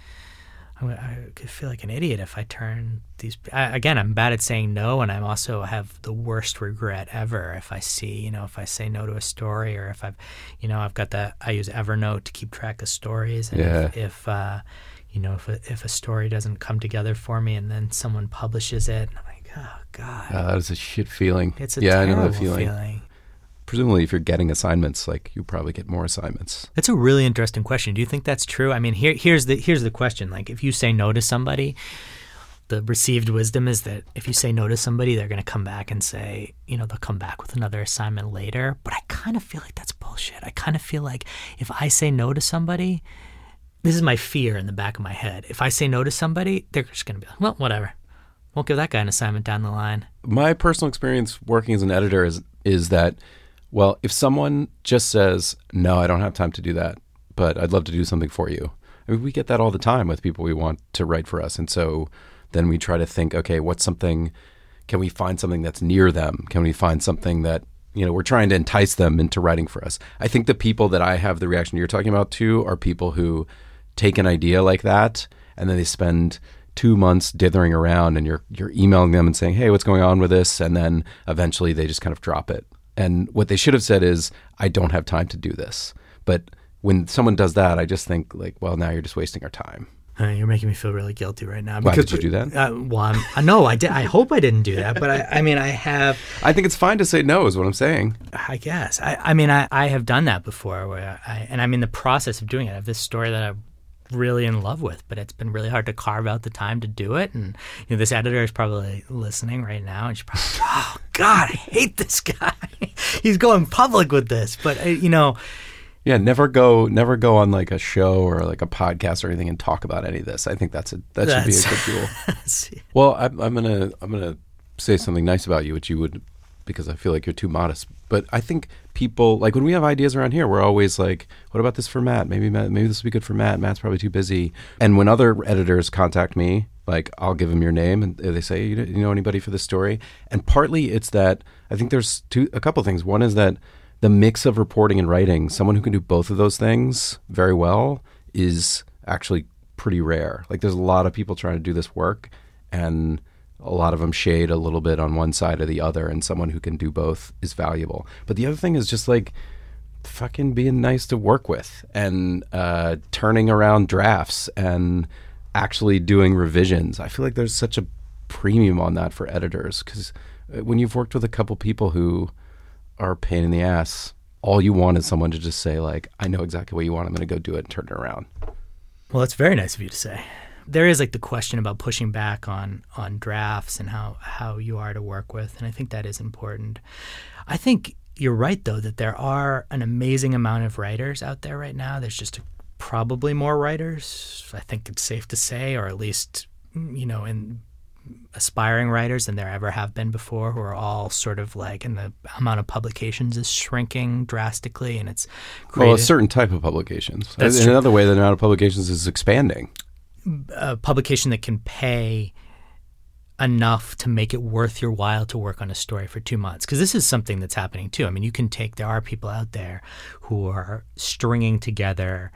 Speaker 4: I, I could feel like an idiot if I turned these, I, again, I'm bad at saying no, and I also have the worst regret ever if I see, you know, if I say no to a story, or if I've, you know, I've got the, I use Evernote to keep track of stories, and
Speaker 2: Yeah.
Speaker 4: if, if uh, you know, if a, if a story doesn't come together for me and then someone publishes it, and I'm like, oh, God.
Speaker 2: Uh, that is a shit feeling.
Speaker 4: It's a
Speaker 2: yeah, I know
Speaker 4: terrible
Speaker 2: that feeling.
Speaker 4: feeling.
Speaker 2: Presumably, if you're getting assignments, like you probably get more assignments.
Speaker 4: That's a really interesting question. Do you think that's true? I mean, here, here's the here's the question. Like, if you say no to somebody, the received wisdom is that if you say no to somebody, they're going to come back and say, you know, they'll come back with another assignment later. But I kind of feel like that's bullshit. I kind of feel like if I say no to somebody, this is my fear in the back of my head. If I say no to somebody, they're just going to be like, well, whatever. Won't give that guy an assignment down the line.
Speaker 2: My personal experience working as an editor is is that, well, if someone just says, no, I don't have time to do that, but I'd love to do something for you. I mean, we get that all the time with people we want to write for us. And so then we try to think, okay, what's something, can we find something that's near them? Can we find something that, you know, we're trying to entice them into writing for us? I think the people that I have the reaction you're talking about too are people who take an idea like that and then they spend two months dithering around, and you're you're emailing them and saying, hey, what's going on with this? And then eventually they just kind of drop it. And what they should have said is, I don't have time to do this. But when someone does that, I just think like, well, now you're just wasting our time.
Speaker 4: Uh, you're making me feel really guilty right now.
Speaker 2: Why did you do that?
Speaker 4: Uh, well, I'm, uh, no, I did. I hope I didn't do that, but I, I mean, I have.
Speaker 2: I think it's fine to say no, is what I'm saying.
Speaker 4: I guess. I, I mean, I, I have done that before, where I, and I'm in the process of doing it. I have this story that I'm really in love with, but it's been really hard to carve out the time to do it. And you know, this editor is probably listening right now, and she's probably, oh God, I hate this guy. He's going public with this, but uh, you know.
Speaker 2: Yeah, never go, never go on like a show or like a podcast or anything and talk about any of this. I think that's a that should be a good rule. Well, I'm, I'm gonna I'm gonna say something nice about you, which you would, because I feel like you're too modest. But I think people, like when we have ideas around here, we're always like, what about this for Matt? Maybe Matt, maybe this would be good for Matt. Matt's probably too busy. And when other editors contact me, like I'll give them your name and they say, you know anybody for this story? And partly it's that I think there's two a couple things. One is that the mix of reporting and writing, someone who can do both of those things very well is actually pretty rare. Like there's a lot of people trying to do this work, and a lot of them shade a little bit on one side or the other, and someone who can do both is valuable. But the other thing is just like fucking being nice to work with, and uh, turning around drafts and actually doing revisions. I feel like there's such a premium on that for editors, because when you've worked with a couple people who are a pain in the ass, all you want is someone to just say like, I know exactly what you want, I'm going to go do it and turn it around.
Speaker 4: Well, that's very nice of you to say. There is like the question about pushing back on on drafts and how, how you are to work with, and I think that is important. I think you're right, though, that there are an amazing amount of writers out there right now. There's just probably more writers, I think it's safe to say, or at least, you know, in aspiring writers than there ever have been before, who are all sort of like, and the amount of publications is shrinking drastically, and it's created,
Speaker 2: well, a certain type of publications.
Speaker 4: That's
Speaker 2: In
Speaker 4: true.
Speaker 2: another way, the amount of publications is expanding.
Speaker 4: a publication that can pay enough to make it worth your while to work on a story for two months. Because this is something that's happening too. I mean, you can take, there are people out there who are stringing together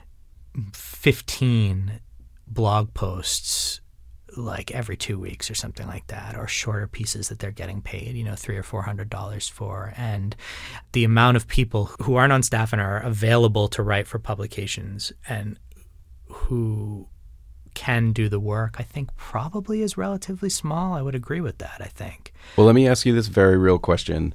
Speaker 4: fifteen blog posts like every two weeks or something like that, or shorter pieces that they're getting paid, you know, three or four hundred dollars for. And the amount of people who aren't on staff and are available to write for publications and who can do the work, I think probably is relatively small. I would agree with that, I think.
Speaker 2: Well, let me ask you this very real question.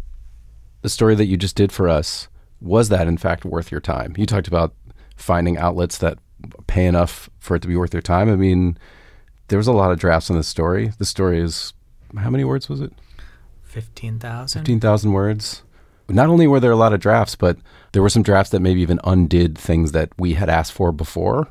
Speaker 2: The story that you just did for us, was that in fact worth your time? You talked about finding outlets that pay enough for it to be worth your time. I mean, there was a lot of drafts on this story. The story is, how many words was it?
Speaker 4: fifteen thousand?
Speaker 2: fifteen thousand words. Not only were there a lot of drafts, but there were some drafts that maybe even undid things that we had asked for before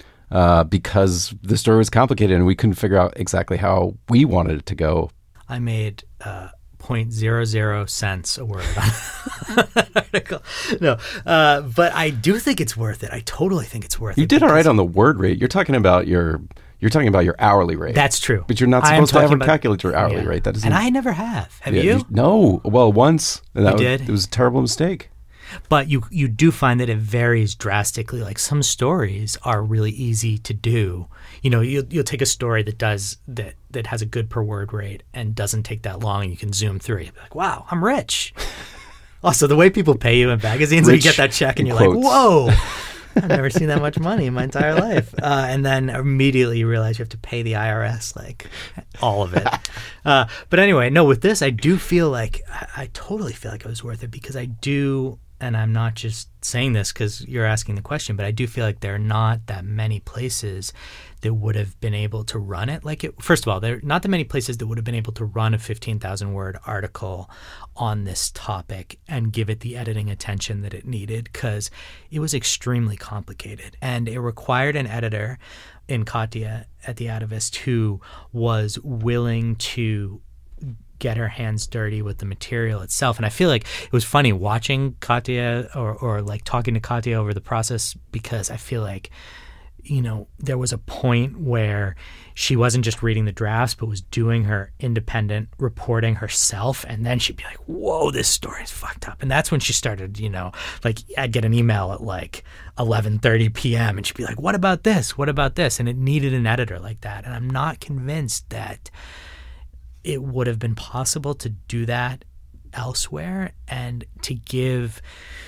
Speaker 2: uh, because the story was complicated and we couldn't figure out exactly how we wanted it to go.
Speaker 4: I made uh, zero point zero zero cents a word on that article. No, uh, but I do think it's worth it. I totally think it's worth
Speaker 2: You
Speaker 4: it.
Speaker 2: did all right
Speaker 4: because-
Speaker 2: on the word rate. You're talking about your you're talking about your hourly rate.
Speaker 4: That's true.
Speaker 2: But you're not
Speaker 4: I am
Speaker 2: supposed to ever
Speaker 4: talking about-
Speaker 2: calculate your hourly
Speaker 4: yeah.
Speaker 2: rate. That isn't.
Speaker 4: And I never have. Have
Speaker 2: Yeah,
Speaker 4: you?
Speaker 2: No. Well, once. And that
Speaker 4: You
Speaker 2: was,
Speaker 4: did?
Speaker 2: It was a terrible mistake.
Speaker 4: But you you do find that it varies drastically. Like some stories are really easy to do. You know, you'll, you'll take a story that does that that has a good per word rate and doesn't take that long, and you can zoom through it. You'll be like, wow, I'm rich. Also, the way people pay you in magazines, when you
Speaker 2: Rich
Speaker 4: get that check and
Speaker 2: in
Speaker 4: you're like,
Speaker 2: quotes.
Speaker 4: whoa, I've never seen that much money in my entire life. Uh, and then immediately you realize you have to pay the I R S, like all of it. Uh, but anyway, no, with this, I do feel like, I, I totally feel like it was worth it because I do, and I'm not just saying this because you're asking the question, but I do feel like there are not that many places that would have been able to run it like it. First of all, there are not that many places that would have been able to run a fifteen thousand word article on this topic and give it the editing attention that it needed because it was extremely complicated. And it required an editor in Katya at The Atavist who was willing to get her hands dirty with the material itself. And I feel like it was funny watching Katya or, or like talking to Katya over the process because I feel like, you know, there was a point where she wasn't just reading the drafts, but was doing her independent reporting herself. And then she'd be like, whoa, this story is fucked up. And that's when she started, you know, like I'd get an email at like eleven thirty p.m. and she'd be like, what about this? What about this? And it needed an editor like that. And I'm not convinced that it would have been possible to do that elsewhere and to give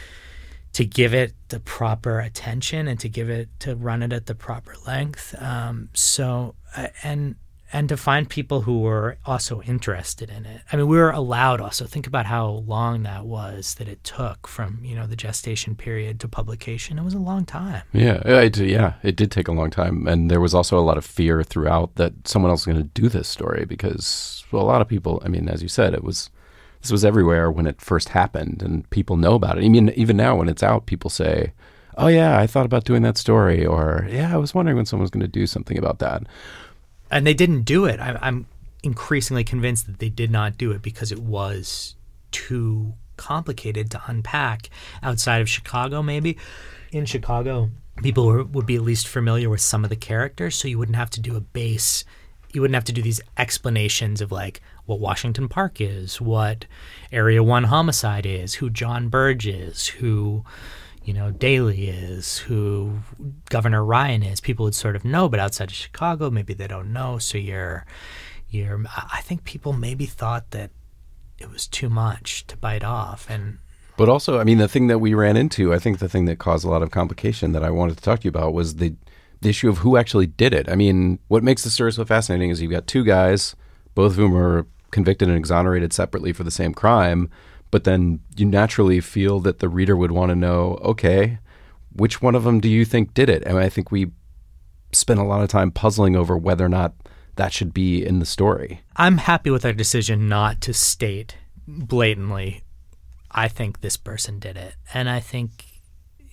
Speaker 4: to give it the proper attention and to give it to run it at the proper length. Um, so uh, and and to find people who were also interested in it. I mean, we were allowed also think about how long that was that it took from, you know, the gestation period to publication. It was a long time.
Speaker 2: Yeah, it, yeah, it did take a long time. And there was also a lot of fear throughout that someone else was going to do this story because, well, a lot of people, I mean, as you said, it was, this was everywhere when it first happened and people know about it. I mean, even now when it's out, people say, oh yeah, I thought about doing that story, or yeah, I was wondering when someone was going to do something about that.
Speaker 4: And they didn't do it. I, I'm increasingly convinced that they did not do it because it was too complicated to unpack outside of Chicago, maybe. In Chicago, people were, would be at least familiar with some of the characters, so you wouldn't have to do a base. You wouldn't have to do these explanations of like what Washington Park is, what Area one Homicide is, who John Burge is, who, you know, Daley is, who Governor Ryan is. People would sort of know, but outside of Chicago, maybe they don't know. So you're, you're. I think people maybe thought that it was too much to bite off, and
Speaker 2: But also, I mean, the thing that we ran into, I think the thing that caused a lot of complication that I wanted to talk to you about was the, the issue of who actually did it. I mean, what makes the story so fascinating is you've got two guys, both of whom are convicted and exonerated separately for the same crime, but then you naturally feel that the reader would want to know, okay, which one of them do you think did it? And I think we spent a lot of time puzzling over whether or not that should be in the story.
Speaker 4: I'm happy with our decision not to state blatantly, I think this person did it. And I think,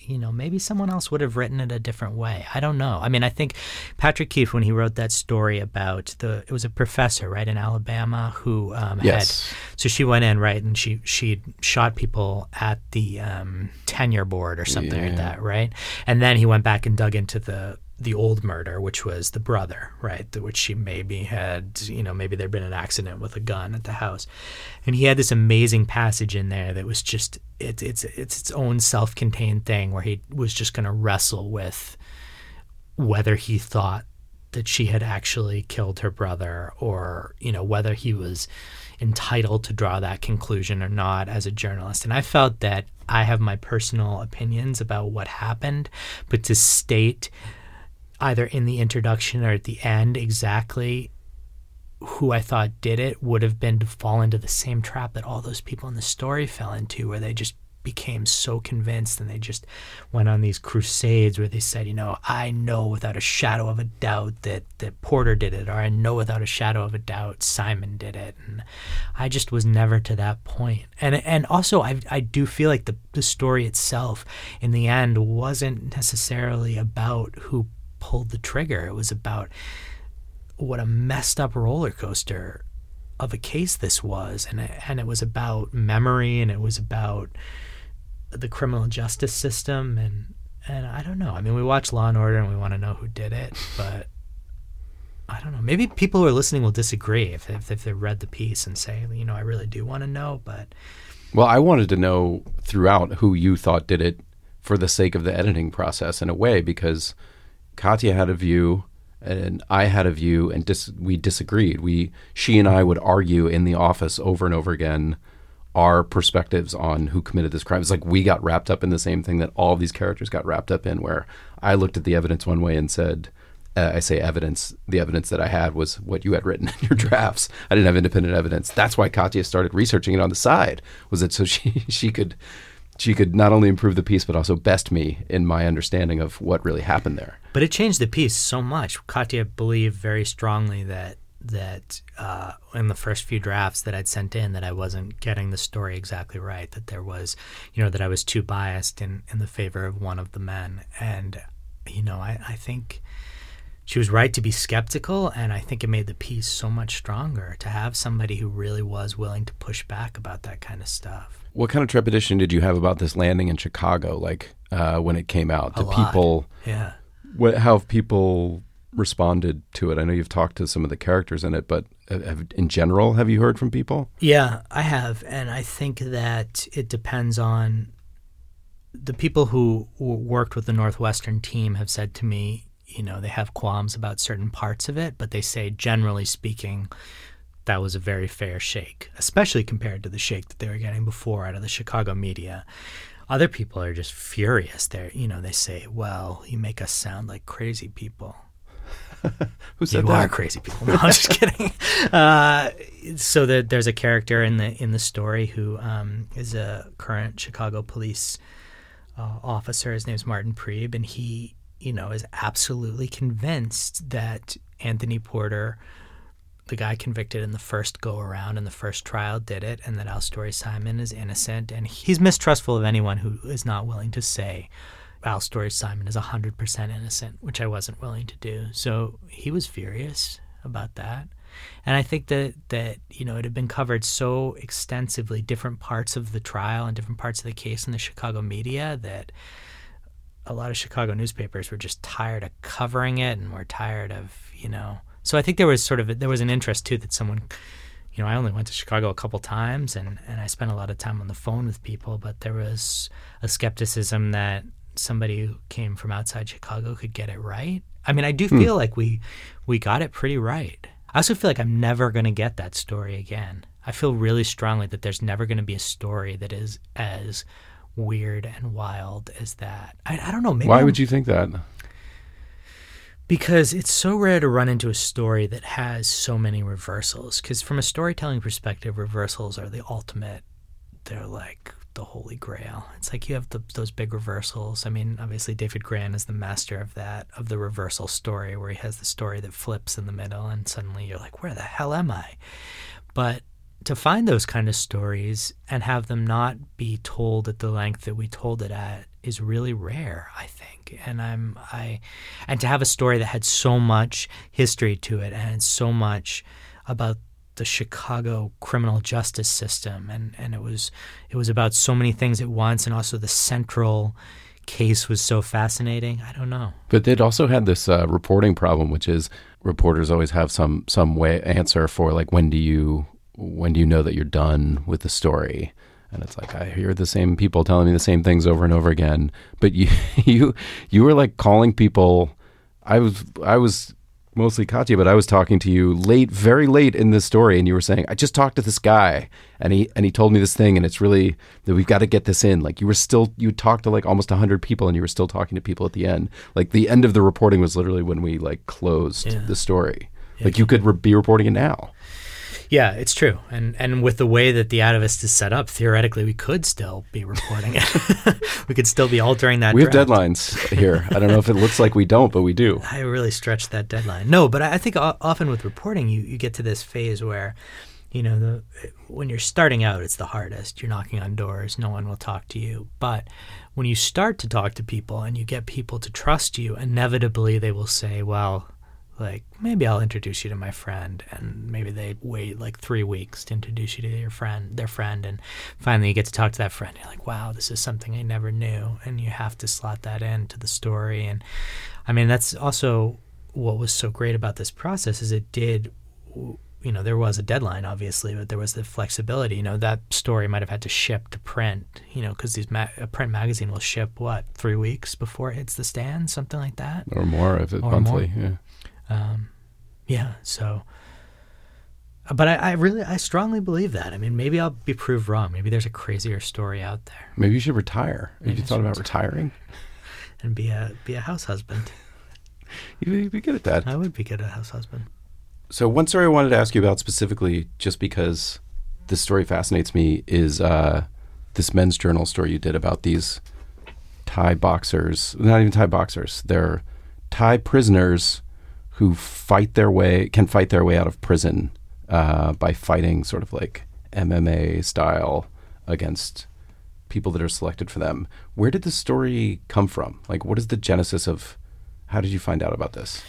Speaker 4: you know, maybe someone else would have written it a different way. I don't know. I mean, I think Patrick Keefe, when he wrote that story about the, it was a professor, right, in Alabama who um,
Speaker 2: Yes.
Speaker 4: had, so she went in, right, and she she shot people at the um, tenure board or something like
Speaker 2: Yeah.
Speaker 4: that, right? And then he went back and dug into the the old murder, which was the brother, right, the, which she maybe had, you know, maybe there'd been an accident with a gun at the house. And he had this amazing passage in there that was just, it, it's it's its own self-contained thing where he was just going to wrestle with whether he thought that she had actually killed her brother, or, you know, whether he was entitled to draw that conclusion or not as a journalist. And I felt that I have my personal opinions about what happened, but to state either in the introduction or at the end exactly who I thought did it would have been to fall into the same trap that all those people in the story fell into, where they just became so convinced and they just went on these crusades where they said, you know, I know without a shadow of a doubt that, that Porter did it, or I know without a shadow of a doubt Simon did it. And I just was never to that point. And and also I I do feel like the, the story itself in the end wasn't necessarily about who pulled the trigger. It was about what a messed up roller coaster of a case this was, and it, and it was about memory, and it was about the criminal justice system, and and I don't know. I mean, we watch Law and Order and we want to know who did it, but I don't know. Maybe people who are listening will disagree if if, if they read the piece and say, you know, I really do want to know. But
Speaker 2: Well, I wanted to know throughout who you thought did it for the sake of the editing process in a way, because Katya had a view and I had a view, and dis- we disagreed. We, she and I would argue in the office over and over again our perspectives on who committed this crime. It's like we got wrapped up in the same thing that all of these characters got wrapped up in, where I looked at the evidence one way and said, uh, I say evidence, the evidence that I had was what you had written in your drafts. I didn't have independent evidence. That's why Katya started researching it on the side, was it so she, she could... she could not only improve the piece, but also best me in my understanding of what really happened there.
Speaker 4: But it changed the piece so much. Katya believed very strongly that that uh, in the first few drafts that I'd sent in, that I wasn't getting the story exactly right, that there was, you know, that I was too biased in, in the favor of one of the men. And, you know, I, I think she was right to be skeptical, and I think it made the piece so much stronger to have somebody who really was willing to push back about that kind of stuff.
Speaker 2: What kind of trepidation did you have about this landing in Chicago, like uh, when it came out?
Speaker 4: A
Speaker 2: Did
Speaker 4: lot.
Speaker 2: people,
Speaker 4: Yeah.
Speaker 2: what, how have people responded to it? I know you've talked to some of the characters in it, but have, in general, have you heard from people?
Speaker 4: Yeah, I have. And I think that it depends on the people who w- worked with the Northwestern team have said to me, you know, they have qualms about certain parts of it, but they say, generally speaking, that was a very fair shake, especially compared to the shake that they were getting before out of the Chicago media. Other people are just furious. They're, you know, they say, well, you make us sound like crazy people.
Speaker 2: Who said
Speaker 4: You
Speaker 2: that?
Speaker 4: are crazy people. No, I'm just kidding. Uh, so the, there's a character in the in the story who um, is a current Chicago police uh, officer. His name's Martin Priebe, and he, you know, is absolutely convinced that Anthony Porter, the guy convicted in the first go-around in the first trial, did it, and that Al Story Simon is innocent. And he's mistrustful of anyone who is not willing to say Al Story Simon is one hundred percent innocent, which I wasn't willing to do. So he was furious about that. And I think that, that, you know, it had been covered so extensively, different parts of the trial and different parts of the case in the Chicago media, that a lot of Chicago newspapers were just tired of covering it, and were tired of, you know. So I think there was sort of, a, there was an interest too that someone, you know, I only went to Chicago a couple times, and, and I spent a lot of time on the phone with people, but there was a skepticism that somebody who came from outside Chicago could get it right. I mean, I do feel hmm. like we we got it pretty right. I also feel like I'm never going to get that story again. I feel really strongly that there's never going to be a story that is as weird and wild as that. I, I don't know. Maybe
Speaker 2: Why
Speaker 4: I'm,
Speaker 2: would you think that?
Speaker 4: Because it's so rare to run into a story that has so many reversals. Because from a storytelling perspective, reversals are the ultimate. They're like the holy grail. It's like you have the, those big reversals. I mean, obviously David Grann is the master of that, of the reversal story, where he has the story that flips in the middle and suddenly you're like, where the hell am I? But to find those kind of stories and have them not be told at the length that we told it at is really rare, I think. And I'm I and to have a story that had so much history to it and so much about the Chicago criminal justice system, and, and it was it was about so many things at once, and also the central case was so fascinating. I don't know.
Speaker 2: But they'd also had this uh, reporting problem, which is reporters always have some some way answer for like when do you when do you know that you're done with the story? And it's like I hear the same people telling me the same things over and over again. But you you you were like calling people. I was I was mostly Katya, but I was talking to you late, very late in this story, and you were saying, I just talked to this guy, and he and he told me this thing, and it's really that we've got to get this in. Like you were still, you talked to like almost a hundred people, and you were still talking to people at the end. Like the end of the reporting was literally when we like closed
Speaker 4: yeah.
Speaker 2: the story.
Speaker 4: Yeah.
Speaker 2: Like you could re- be reporting it now.
Speaker 4: Yeah, it's true. And and with the way that the Atavist is set up, theoretically, we could still be reporting it. We could still be altering that
Speaker 2: We have
Speaker 4: draft.
Speaker 2: deadlines here. I don't know if it looks like we don't, but we do.
Speaker 4: I really stretched that deadline. No, but I think o- often with reporting, you, you get to this phase where, you know, the when you're starting out, it's the hardest. You're knocking on doors. No one will talk to you. But when you start to talk to people and you get people to trust you, inevitably they will say, well, like, maybe I'll introduce you to my friend, and maybe they wait like three weeks to introduce you to your friend, their friend, and finally you get to talk to that friend. You're like, wow, this is something I never knew, and you have to slot that into the story. And I mean, that's also what was so great about this process is it did, you know, there was a deadline, obviously, but there was the flexibility. You know, that story might have had to ship to print, you know, because these ma- a print magazine will ship, what, three weeks before it hits the stand, something like that?
Speaker 2: Or more if it's
Speaker 4: Or
Speaker 2: monthly,
Speaker 4: more.
Speaker 2: yeah.
Speaker 4: Um, yeah, so, but I, I really, I strongly believe that. I mean, maybe I'll be proved wrong. Maybe there's a crazier story out there.
Speaker 2: Maybe you should retire. Have
Speaker 4: Maybe
Speaker 2: you
Speaker 4: I
Speaker 2: thought
Speaker 4: should
Speaker 2: about retiring?
Speaker 4: And be a be a house husband.
Speaker 2: You'd be good at that.
Speaker 4: I would be good at a house husband.
Speaker 2: So one story I wanted to ask you about specifically, just because this story fascinates me, is uh, this Men's Journal story you did about these Thai boxers, not even Thai boxers, they're Thai prisoners who fight their way, can fight their way out of prison uh, by fighting sort of like M M A style against people that are selected for them. Where did this story come from? Like, what is the genesis of, how did you find out about this?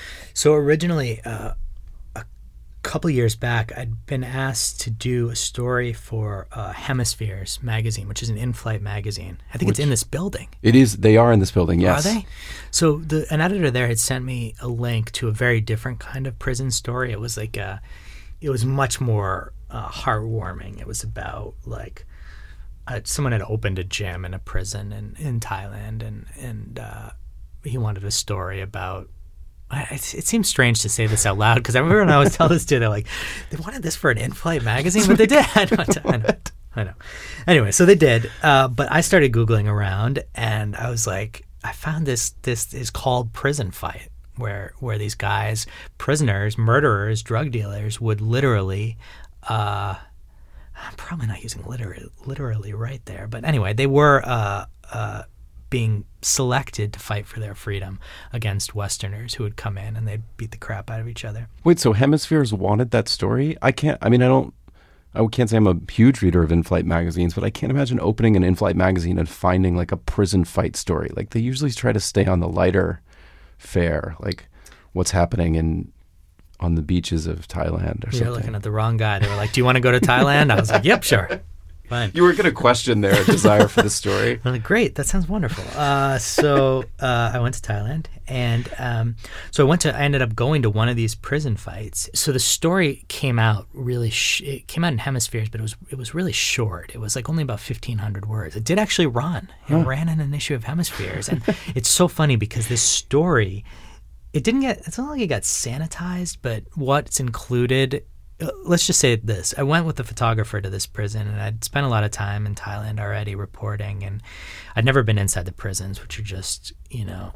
Speaker 4: So originally, uh, a couple years back, I'd been asked to do a story for uh, Hemispheres magazine, which is an in-flight magazine. I think
Speaker 2: Which-
Speaker 4: it's in this building.
Speaker 2: It is, they are in this building, yes.
Speaker 4: Are they? So the an editor there had sent me a link to a very different kind of prison story. It was like a, it was much more uh, heartwarming. It was about like uh, someone had opened a gym in a prison in, in Thailand, and and uh, he wanted a story about. I, it, it seems strange to say this out loud because I remember when I was telling this to, they're like, they wanted this for an in-flight magazine, but they did. I know, I know. I know. Anyway, so they did. Uh, but I started Googling around, and I was like, I found this. This is called Prison Fight, where where these guys, prisoners, murderers, drug dealers, would literally. Uh, I'm probably not using literally, literally right there, but anyway, they were uh, uh, being selected to fight for their freedom against Westerners who would come in and they'd beat the crap out of each other.
Speaker 2: Wait, so Hemispheres wanted that story? I can't, I mean, I don't, I can't say I'm a huge reader of in-flight magazines, but I can't imagine opening an in-flight magazine and finding like a prison fight story. Like they usually try to stay on the lighter fare, like what's happening in on the beaches of Thailand or
Speaker 4: You're
Speaker 2: something.
Speaker 4: looking at the wrong guy. They were like, do you want to go to Thailand? I was like, yep, sure. Fine.
Speaker 2: You were going to question their desire for the story.
Speaker 4: I'm like, great, that sounds wonderful. Uh, so uh, I went to Thailand, and um, so I went to. I ended up going to one of these prison fights. So the story came out really. Sh- it came out in Hemispheres, but it was it was really short. It was like only about fifteen hundred words. It did actually run. It
Speaker 2: Huh.
Speaker 4: ran in an issue of Hemispheres, and it's so funny because this story, it didn't get. It's not like it got sanitized, but what's included. Let's just say this. I went with the photographer to this prison, and I'd spent a lot of time in Thailand already reporting, and I'd never been inside the prisons, which are just, you know,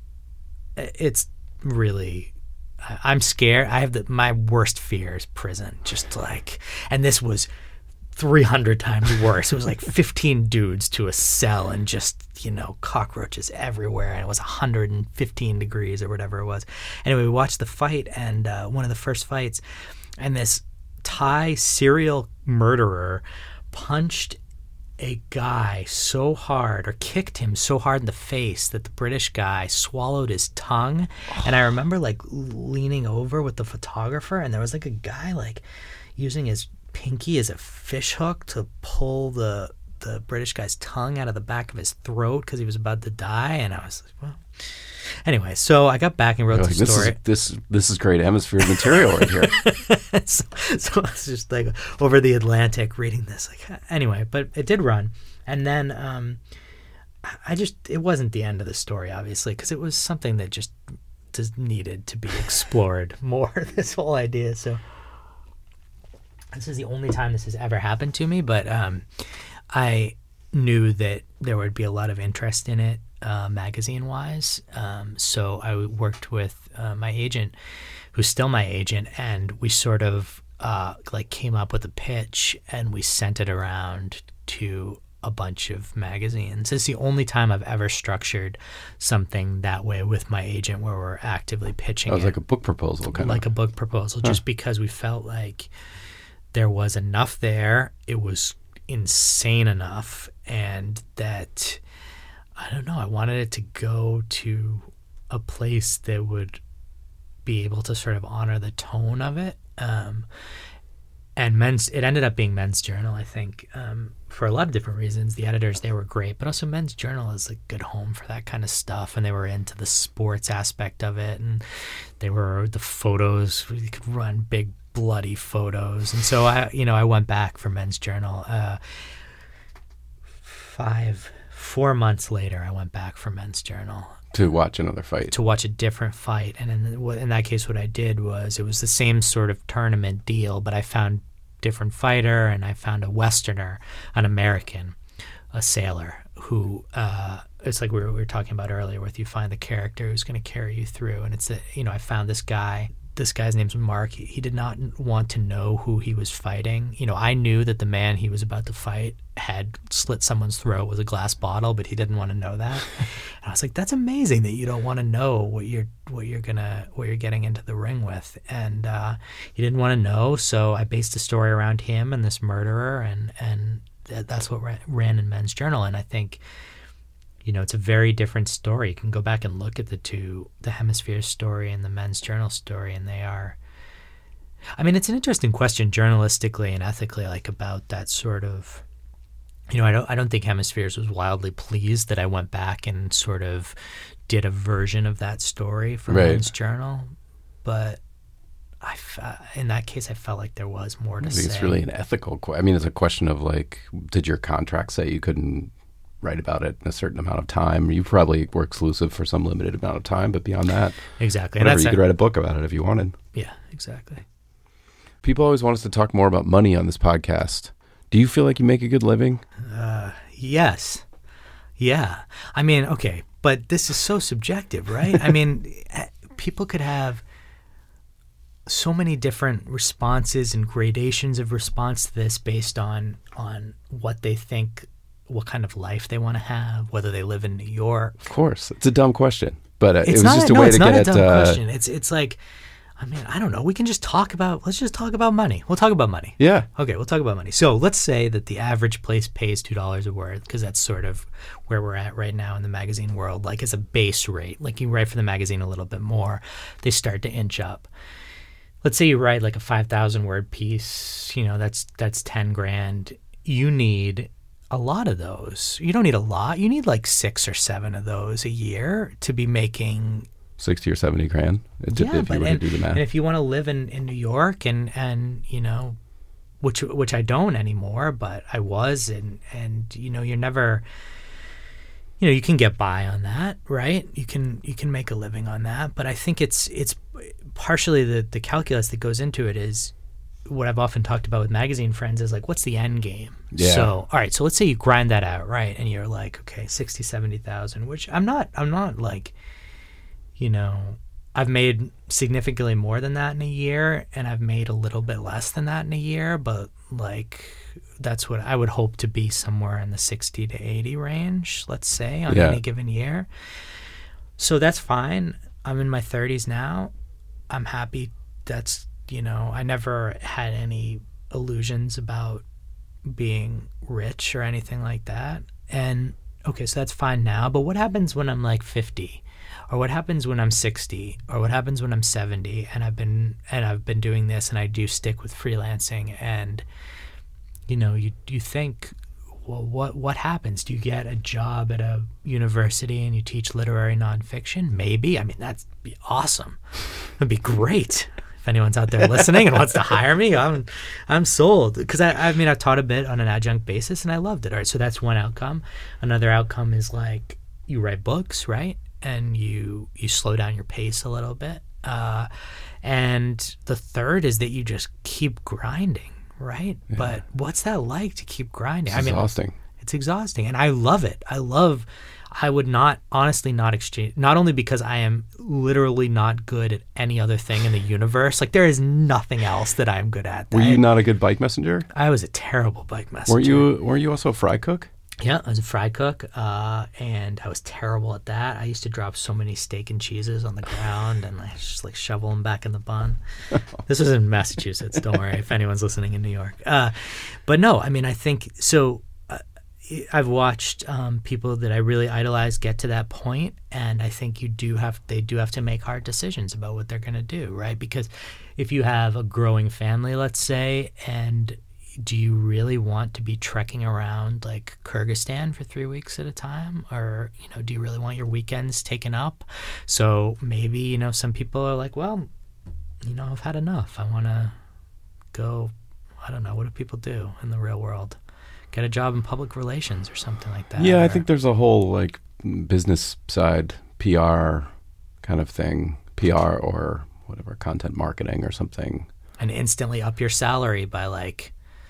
Speaker 4: it's really, I'm scared. I have the, my worst fear is prison, just like, and this was three hundred times worse. It was like fifteen dudes to a cell and just, you know, cockroaches everywhere. And it was one hundred fifteen degrees or whatever it was. Anyway, we watched the fight, and uh, one of the first fights, and this Thai serial murderer punched a guy so hard or kicked him so hard in the face that the British guy swallowed his tongue. And I remember like leaning over with the photographer, and there was like a guy like using his pinky as a fish hook to pull the the British guy's tongue out of the back of his throat because he was about to die. And I was like, well, anyway, so I got back and wrote
Speaker 2: You're
Speaker 4: the
Speaker 2: like, this
Speaker 4: story.
Speaker 2: Is, this this is great hemisphere material right here.
Speaker 4: so, so I was just like over the Atlantic reading this. Like anyway, but it did run, and then um, I just it wasn't the end of the story, obviously, because it was something that just just needed to be explored more. This whole idea. So this is the only time this has ever happened to me, but um, I knew that there would be a lot of interest in it. Uh, magazine-wise, um, so I worked with uh, my agent, who's still my agent, and we sort of uh, like came up with a pitch, and we sent it around to a bunch of magazines. It's the only time I've ever structured something that way with my agent, where we're actively pitching.
Speaker 2: That was
Speaker 4: it,
Speaker 2: like a book proposal, kind
Speaker 4: like
Speaker 2: of.
Speaker 4: a book proposal,
Speaker 2: Huh.
Speaker 4: just because we felt like there was enough there. It was insane enough, and that. I don't know. I wanted it to go to a place that would be able to sort of honor the tone of it. Um, and men's, it ended up being Men's Journal, I think, um, for a lot of different reasons. The editors, they were great, but also Men's Journal is a good home for that kind of stuff. And they were into the sports aspect of it. And they were the photos, you could run big bloody photos. And so I, you know, I went back for Men's Journal, uh, five, Four months later, I went back for Men's Journal
Speaker 2: To watch another fight.
Speaker 4: to watch a different fight. And in, in that case, what I did was it was the same sort of tournament deal, but I found different fighter, and I found a Westerner, an American, a sailor, who uh, it's like we were, we were talking about earlier, with you find the character who's going to carry you through. And it's, a, you know, I found this guy. This guy's name's Mark. He, he did not want to know who he was fighting. You know, I knew that the man he was about to fight had slit someone's throat with a glass bottle, but he didn't want to know that. And I was like, that's amazing that you don't want to know what you're what you're gonna what you're getting into the ring with. And uh, he didn't want to know, so I based a story around him and this murderer, and and that's what ran, ran in Men's Journal. And I think, you know, it's a very different story. You can go back and look at the two, the Hemisphere story and the Men's Journal story, and they are, I mean, it's an interesting question journalistically and ethically, like about that sort of, you know, I don't, I don't think Hemispheres was wildly pleased that I went back and sort of did a version of that story for
Speaker 2: Right.
Speaker 4: Men's Journal, but I, f- in that case, I felt like there was more to
Speaker 2: I think
Speaker 4: say.
Speaker 2: it's really an ethical question. I mean, it's a question of like, did your contract say you couldn't write about it in a certain amount of time? You probably were exclusive for some limited amount of time, but beyond that,
Speaker 4: Exactly.
Speaker 2: whatever,
Speaker 4: And
Speaker 2: you
Speaker 4: that's
Speaker 2: could write a book about it if you wanted.
Speaker 4: Yeah, exactly.
Speaker 2: People always want us to talk more about money on this podcast. Do you feel like you make a good living?
Speaker 4: Uh, yes. Yeah. I mean, okay, but this is so subjective, right? I mean, people could have so many different responses and gradations of response to this based on on what they think, what kind of life they want to have, whether they live in New York.
Speaker 2: Of course. It's a dumb question, but uh, it
Speaker 4: It's
Speaker 2: was
Speaker 4: not
Speaker 2: just
Speaker 4: a,
Speaker 2: a
Speaker 4: no,
Speaker 2: way
Speaker 4: it's
Speaker 2: to
Speaker 4: not
Speaker 2: get
Speaker 4: a
Speaker 2: at
Speaker 4: dumb
Speaker 2: uh,
Speaker 4: question. It's it's like, I mean, I don't know. We can just talk about, let's just talk about money. We'll talk about money.
Speaker 2: yeah.
Speaker 4: Okay, we'll talk about money. So let's say that the average place pays two dollars a word, because that's sort of where we're at right now in the magazine world. Like, as a base rate, like you write for the magazine a little bit more, they start to inch up. Let's say you write like a five thousand word piece, you know, that's that's ten grand. You need a lot of those. You don't need a lot. You need like six or seven of those a year to be making
Speaker 2: sixty or seventy grand if
Speaker 4: yeah,
Speaker 2: if
Speaker 4: but
Speaker 2: you were
Speaker 4: and,
Speaker 2: to do the math.
Speaker 4: and if you want to live in, in New York and, and you know, which which I don't anymore, but I was, and and you know, you're never, you know, you can get by on that, right? You can you can make a living on that, but I think it's it's partially the the calculus that goes into it is what I've often talked about with magazine friends is like, what's the end game?
Speaker 2: Yeah.
Speaker 4: So, all right, so let's say you grind that out, right? And you're like, okay, sixty, seventy thousand, which I'm not, I'm not like, you know, I've made significantly more than that in a year, and I've made a little bit less than that in a year, but like, that's what I would hope to be, somewhere in the sixty to eighty range, let's say, on
Speaker 2: Yeah.
Speaker 4: any given year. So that's fine. I'm in my thirties now. I'm happy. That's, you know, I never had any illusions about being rich or anything like that. And okay, so that's fine now, but what happens when I'm like fifty? Or what happens when I'm sixty? Or what happens when I'm seventy and I've been and I've been doing this and I do stick with freelancing, and you know, you you think, well, what what happens? Do you get a job at a university and you teach literary nonfiction? Maybe. I mean, that'd be awesome. That'd be great. If anyone's out there listening and wants to hire me, I'm I'm sold. Because I, I mean, I've taught a bit on an adjunct basis and I loved it. All right, so that's one outcome. Another outcome is like you write books, right? And you you slow down your pace a little bit. Uh, and the third is that you just keep grinding, right? Yeah. But what's that like to keep grinding?
Speaker 2: It's
Speaker 4: I mean,
Speaker 2: exhausting.
Speaker 4: It's exhausting, and I love it. I love. I would not honestly not exchange. Not only because I am literally not good at any other thing in the universe. Like there is nothing else that I'm good at.
Speaker 2: Were you not a good bike messenger?
Speaker 4: I was a terrible bike messenger.
Speaker 2: Were you? Were you also a fry cook?
Speaker 4: Yeah, I was a fry cook, uh, and I was terrible at that. I used to drop so many steak and cheeses on the ground and like, just like shovel them back in the bun. This was in Massachusetts. Don't worry if anyone's listening in New York. Uh, but no, I mean, I think so. Uh, I've watched um, people that I really idolize get to that point, and I think you do have they do have to make hard decisions about what they're going to do, right? Because if you have a growing family, let's say, and do you really want to be trekking around like Kyrgyzstan for three weeks at a time? Or, you know, do you really want your weekends taken up? So maybe, you know, some people are like, well, you know, I've had enough. I want to go, I don't know, what do people do in the real world? Get a job in public relations or something like that.
Speaker 2: Yeah,
Speaker 4: or,
Speaker 2: I think there's a whole like business side, P R kind of thing, P R or whatever, content marketing or something.
Speaker 4: And instantly up your salary by like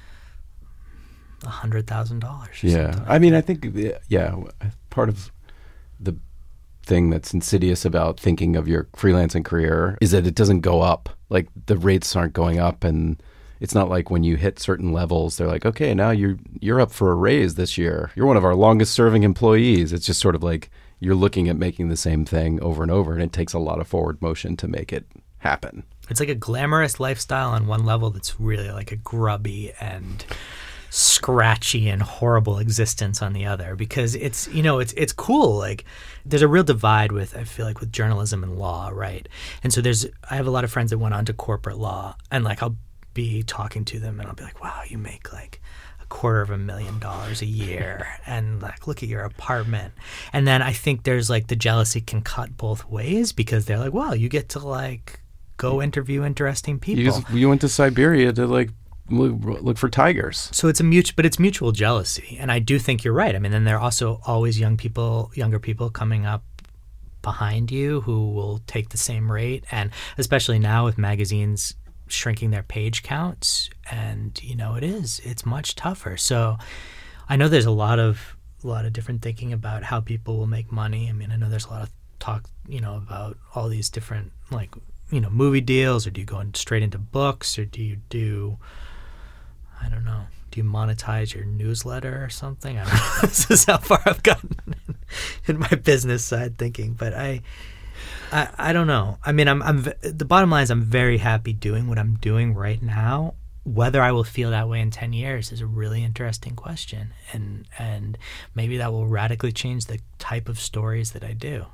Speaker 4: a hundred thousand dollars.
Speaker 2: Yeah,
Speaker 4: like
Speaker 2: I mean, that. I think yeah, part of the thing that's insidious about thinking of your freelancing career is that it doesn't go up. Like the rates aren't going up, and it's not like when you hit certain levels, they're like, okay, now you're you're up for a raise this year. You're one of our longest serving employees. It's just sort of like you're looking at making the same thing over and over, and it takes a lot of forward motion to make it happen.
Speaker 4: It's like a glamorous lifestyle on one level that's really like a grubby and scratchy and horrible existence on the other, because it's, you know, it's it's cool. Like there's a real divide with, I feel like, with journalism and law, right? And so there's, I have a lot of friends that went on to corporate law, and like I'll be talking to them and I'll be like, wow, you make like a quarter of a million dollars a year, and like look at your apartment. And then I think there's like the jealousy can cut both ways, because they're like, well, you get to like go interview interesting people.
Speaker 2: You, just, you went to Siberia to like look for tigers.
Speaker 4: So it's a mutual, but it's mutual jealousy. And I do think you're right. I mean, then there are also always young people, younger people coming up behind you who will take the same rate. And especially now with magazines shrinking their page counts, and you know, it is, it's much tougher. So I know there's a lot of, a lot of different thinking about how people will make money. I mean, I know there's a lot of talk, you know, about all these different, like, you know, movie deals, or do you go in straight into books, or do you do, I don't know, do you monetize your newsletter or something? I don't know. This is how far I've gotten in my business side thinking, but I, I, I don't know. I mean, I'm, I'm, the bottom line is I'm very happy doing what I'm doing right now. Whether I will feel that way in ten years is a really interesting question. And, and maybe that will radically change the type of stories that I do.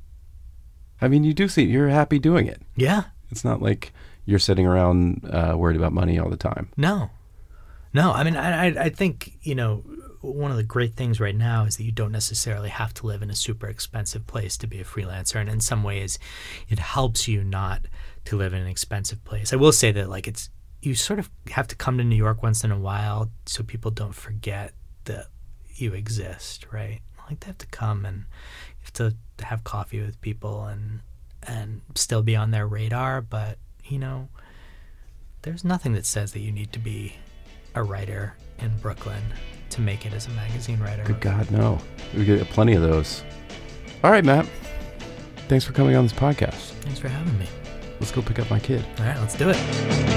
Speaker 2: I mean, you do see, you're happy doing it.
Speaker 4: Yeah.
Speaker 2: It's not like you're sitting around uh, worried about money all the time.
Speaker 4: No. No, I mean, I, I think, you know, one of the great things right now is that you don't necessarily have to live in a super expensive place to be a freelancer. And in some ways, it helps you not to live in an expensive place. I will say that, like, it's, you sort of have to come to New York once in a while so people don't forget that you exist, right? Like, they have to come and you have to have coffee with people and and still be on their radar. But, you know, there's nothing that says that you need to be a writer in Brooklyn to make it as a magazine writer.
Speaker 2: Good God, no. We get plenty of those. All right, Matt. Thanks for coming on this podcast.
Speaker 4: Thanks for having me.
Speaker 2: Let's go pick up my kid.
Speaker 4: All right, let's do it.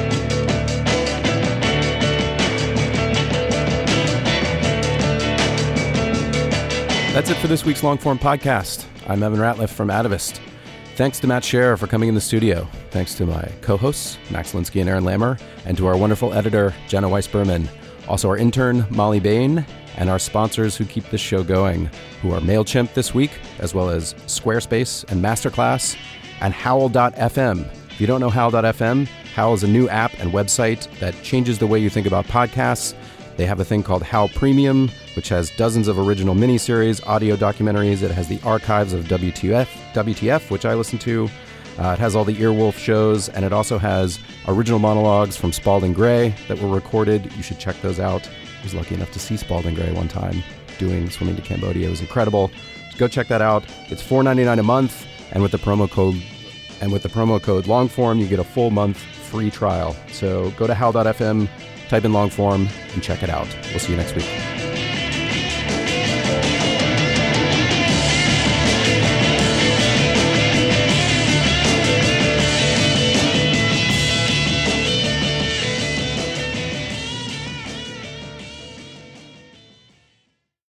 Speaker 2: That's it for this week's long-form podcast. I'm Evan Ratliff from Atavist. Thanks to Matt Scherer for coming in the studio. Thanks to my co-hosts, Max Linsky and Aaron Lammer, and to our wonderful editor, Jenna Weiss-Berman. Also our intern, Molly Bain, and our sponsors who keep this show going, who are MailChimp this week, as well as Squarespace and Masterclass, and Howl dot f m. If you don't know Howl dot f m, Howl is a new app and website that changes the way you think about podcasts. They have a thing called Howl Premium, which has dozens of original miniseries, audio documentaries. It has the archives of W T F, W T F, which I listen to. Uh, it has all the Earwolf shows, and it also has original monologues from Spalding Gray that were recorded. You should check those out. I was lucky enough to see Spalding Gray one time doing Swimming to Cambodia. It was incredible. So go check that out. It's four dollars and ninety-nine cents a month, and with the promo code and with the promo code Longform, you get a full month free trial. So go to Howl dot f m, type in Longform, and check it out. We'll see you next week.